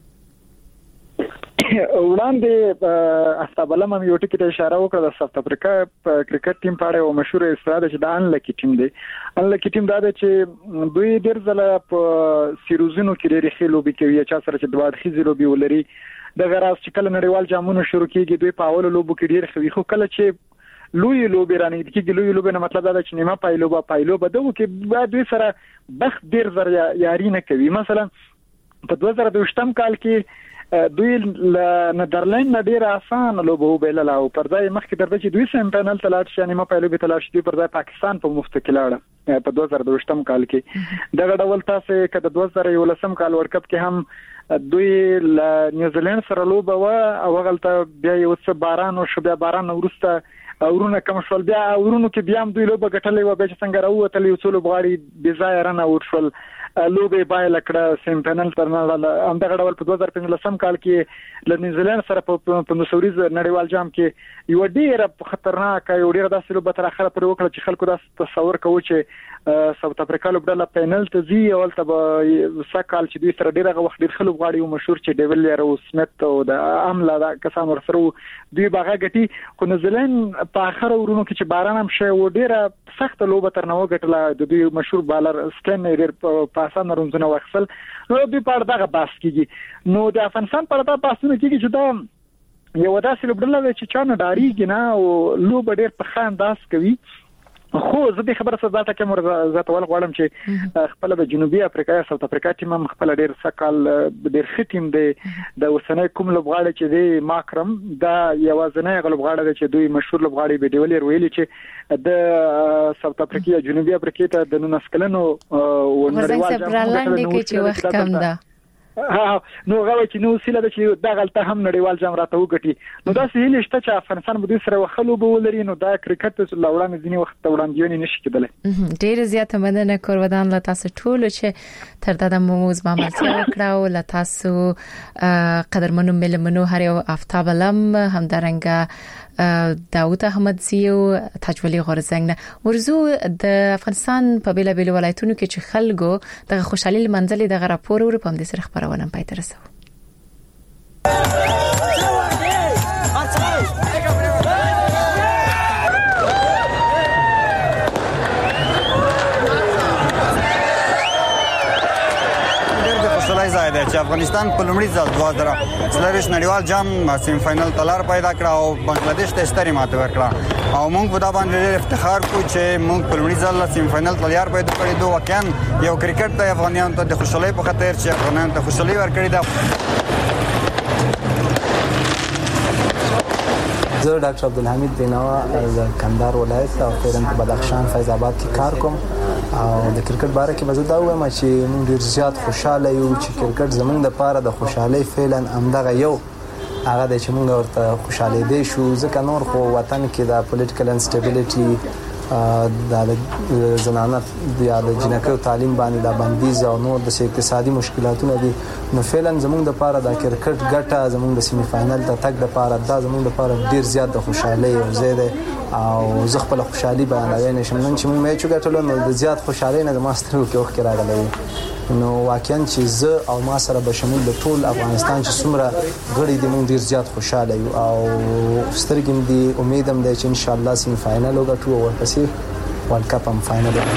وړاندې استابلم هم یو ټکی ته اشاره وکړه د ساوث افریقا کرکټ ټیم په اړه یو مشهور استراده چې د ان لکی ټیم دی ان لکی ټیم دا چې دوی ډیر ځله په سیروزونو کې لري خلوبي کوي چا سره چې دوه خيزي لوبي ولري د غراس چې کله نړیوال جامونو شروع کیږي دوی په اول لوبو کې ډیر خوي خو کله چې لوی لوبي رانه کیږي لوی لوبي نه مطلب دا چې نیمه پایلوبه پایلوبه دغه کې دوی سره بخت ډیر زر یاري نه کوي. مثلا په دوه زره دوه کال کې دوی نيدرلند نه ډیر آسان لوبو وبېلل او پر ځای مخکې درته چې دوی سیم فائنل ته لاړ شي نیمه پایلوبه ته لاړ شي پر ځای پاکستان په مفت کې لاړ په دوه زره دوه کال کې دغه ډول تاسو کده دوه زره یولسم کال ورلد کپ کې هم دوی ل نیوزیلند سره لوبه و او غلطه بیا یو څه باران او شبیا باران ورسته اورونه کم شول بیا اورونو کې بیا هم دوی لوبه ګټلې و به څنګه راوته یو څو لوبغاړي بي ځای رانه ورشل لوبه بایل کړه سیم فائنل ترنل هم دغه ډول په دوه زره پنځلسم کال کې ل نیوزیلند سره په نوسوریز نړیوال جام کې یو ډیره خطرناک یو ډیره داسې لوبه تر اخره پورې وکړه چې خلکو دا تصور کوي چې ساوث افریقا لوبډاله فائنل ته ځي او تل به سکهال چې دوی سره ډیره وخت ډیر خلک غواړي او مشهور چې ډیویلیر او سمت او د عمله دا کسان ورسره دوی باغه غټي خو نیوزیلند په اخر ورونو کې چې باران هم شي و ډیره سخت لوبه تر نو غټله د دوی مشهور بالر سټن ډیر په اسانه رونځنه وکسل نو دوی په دغه باس کیږي نو د افغانستان په اړه باسونه کیږي چې دا یو داسې لوبډله چې چانه ډاریږي نه او لوب ډیر په خان داس کوي خو زه د خبره سره ځاته کوم زاته ول غواړم چې خپل د جنوبي افریقا ساوث افریقا ټیم هم خپل ډیر سکهال ډیر ختم دی د وسنۍ کوم لوبغاړي چې دی ماکرم دا یوازنۍ غلوبغاړي چې دوی مشهور لوبغاړي به ډیولر ویلي چې د ساوث افریقا جنوبي افریقا ته د نونس کلنو ونړیوال جام کې چې وخت کم ده نو غواړي چې نو سیله د چې دا غلطه هم نړیوال جام راته وګټي نو دا سهیل شته چې افغانستان بده سره وخلو به ولري نو دا کرکټ لوړان ځینی وخت وړاندې نشي کېدلی. ډیر زیاته مننه کور ودان له تاسو ټول چې تر دا د موز ماملتیا وکړو له تاسو قدرمنو ملمنو هر یو افتاب لم هم درنګ داوود احمد زیو تجولی غورزنګ نه ورزو د افغانستان په بیل بیل ولایتونو کې چې خلکو د خوشحالي منځلې د غراپور ور په دې سره خبرونه پای ته رسو. ځای دی چې افغانستان په لومړي ځل دوه زره څلرویشت نړیوال جام سیم فائنل تلار پیدا کړ او بنگلاديش ته ستړي ماته ورکړه او موږ په دا باندې افتخار کوو چې موږ په لومړي ځل سیم فائنل تلار پیدا کړی دوه واقعا یو کرکټ د افغانانو ته د خوشحالۍ په خاطر چې افغانانو ته خوشحالي ورکړي دا. زه ډاکټر عبدالحمید بینوا از کندهار ولایت او فعلا په بدخشان فیض آباد کې کار کوم او د کرکټ باره کې به زه دا وایم چې موږ ډیر زیات خوشاله یو چې کرکټ زموږ لپاره د خوشحالۍ فعلا همدغه یو هغه د چې موږ ورته خوشاله دي شو ځکه نور خو وطن کې د پولیټیکل انسټیبিলিټي د زنانه د جنکو تعلیم باندې د بندیز او نور د اقتصادي مشکلاتونو دي نو فعلا زموږ د پاره د کرکټ ګټه زموږ د سیمی فائنل ته تک د پاره د زموږ د پاره ډیر زیات د خوشحالي او زیاده او زه خپل خوشحالي بیانوي نشم نن چې موږ میچ وګټلو نو د زیات خوشحالي نه د ماستر کې وخت راغلی نو واقعا چې زه او ما سره به شامل د ټول افغانستان چې څومره غړي دي موږ ډیر زیات خوشاله یو او سترګم دي امیدم ده چې ان شاء الله سیمی فائنل وګټو او ورپسې ورلد کپ هم فائنل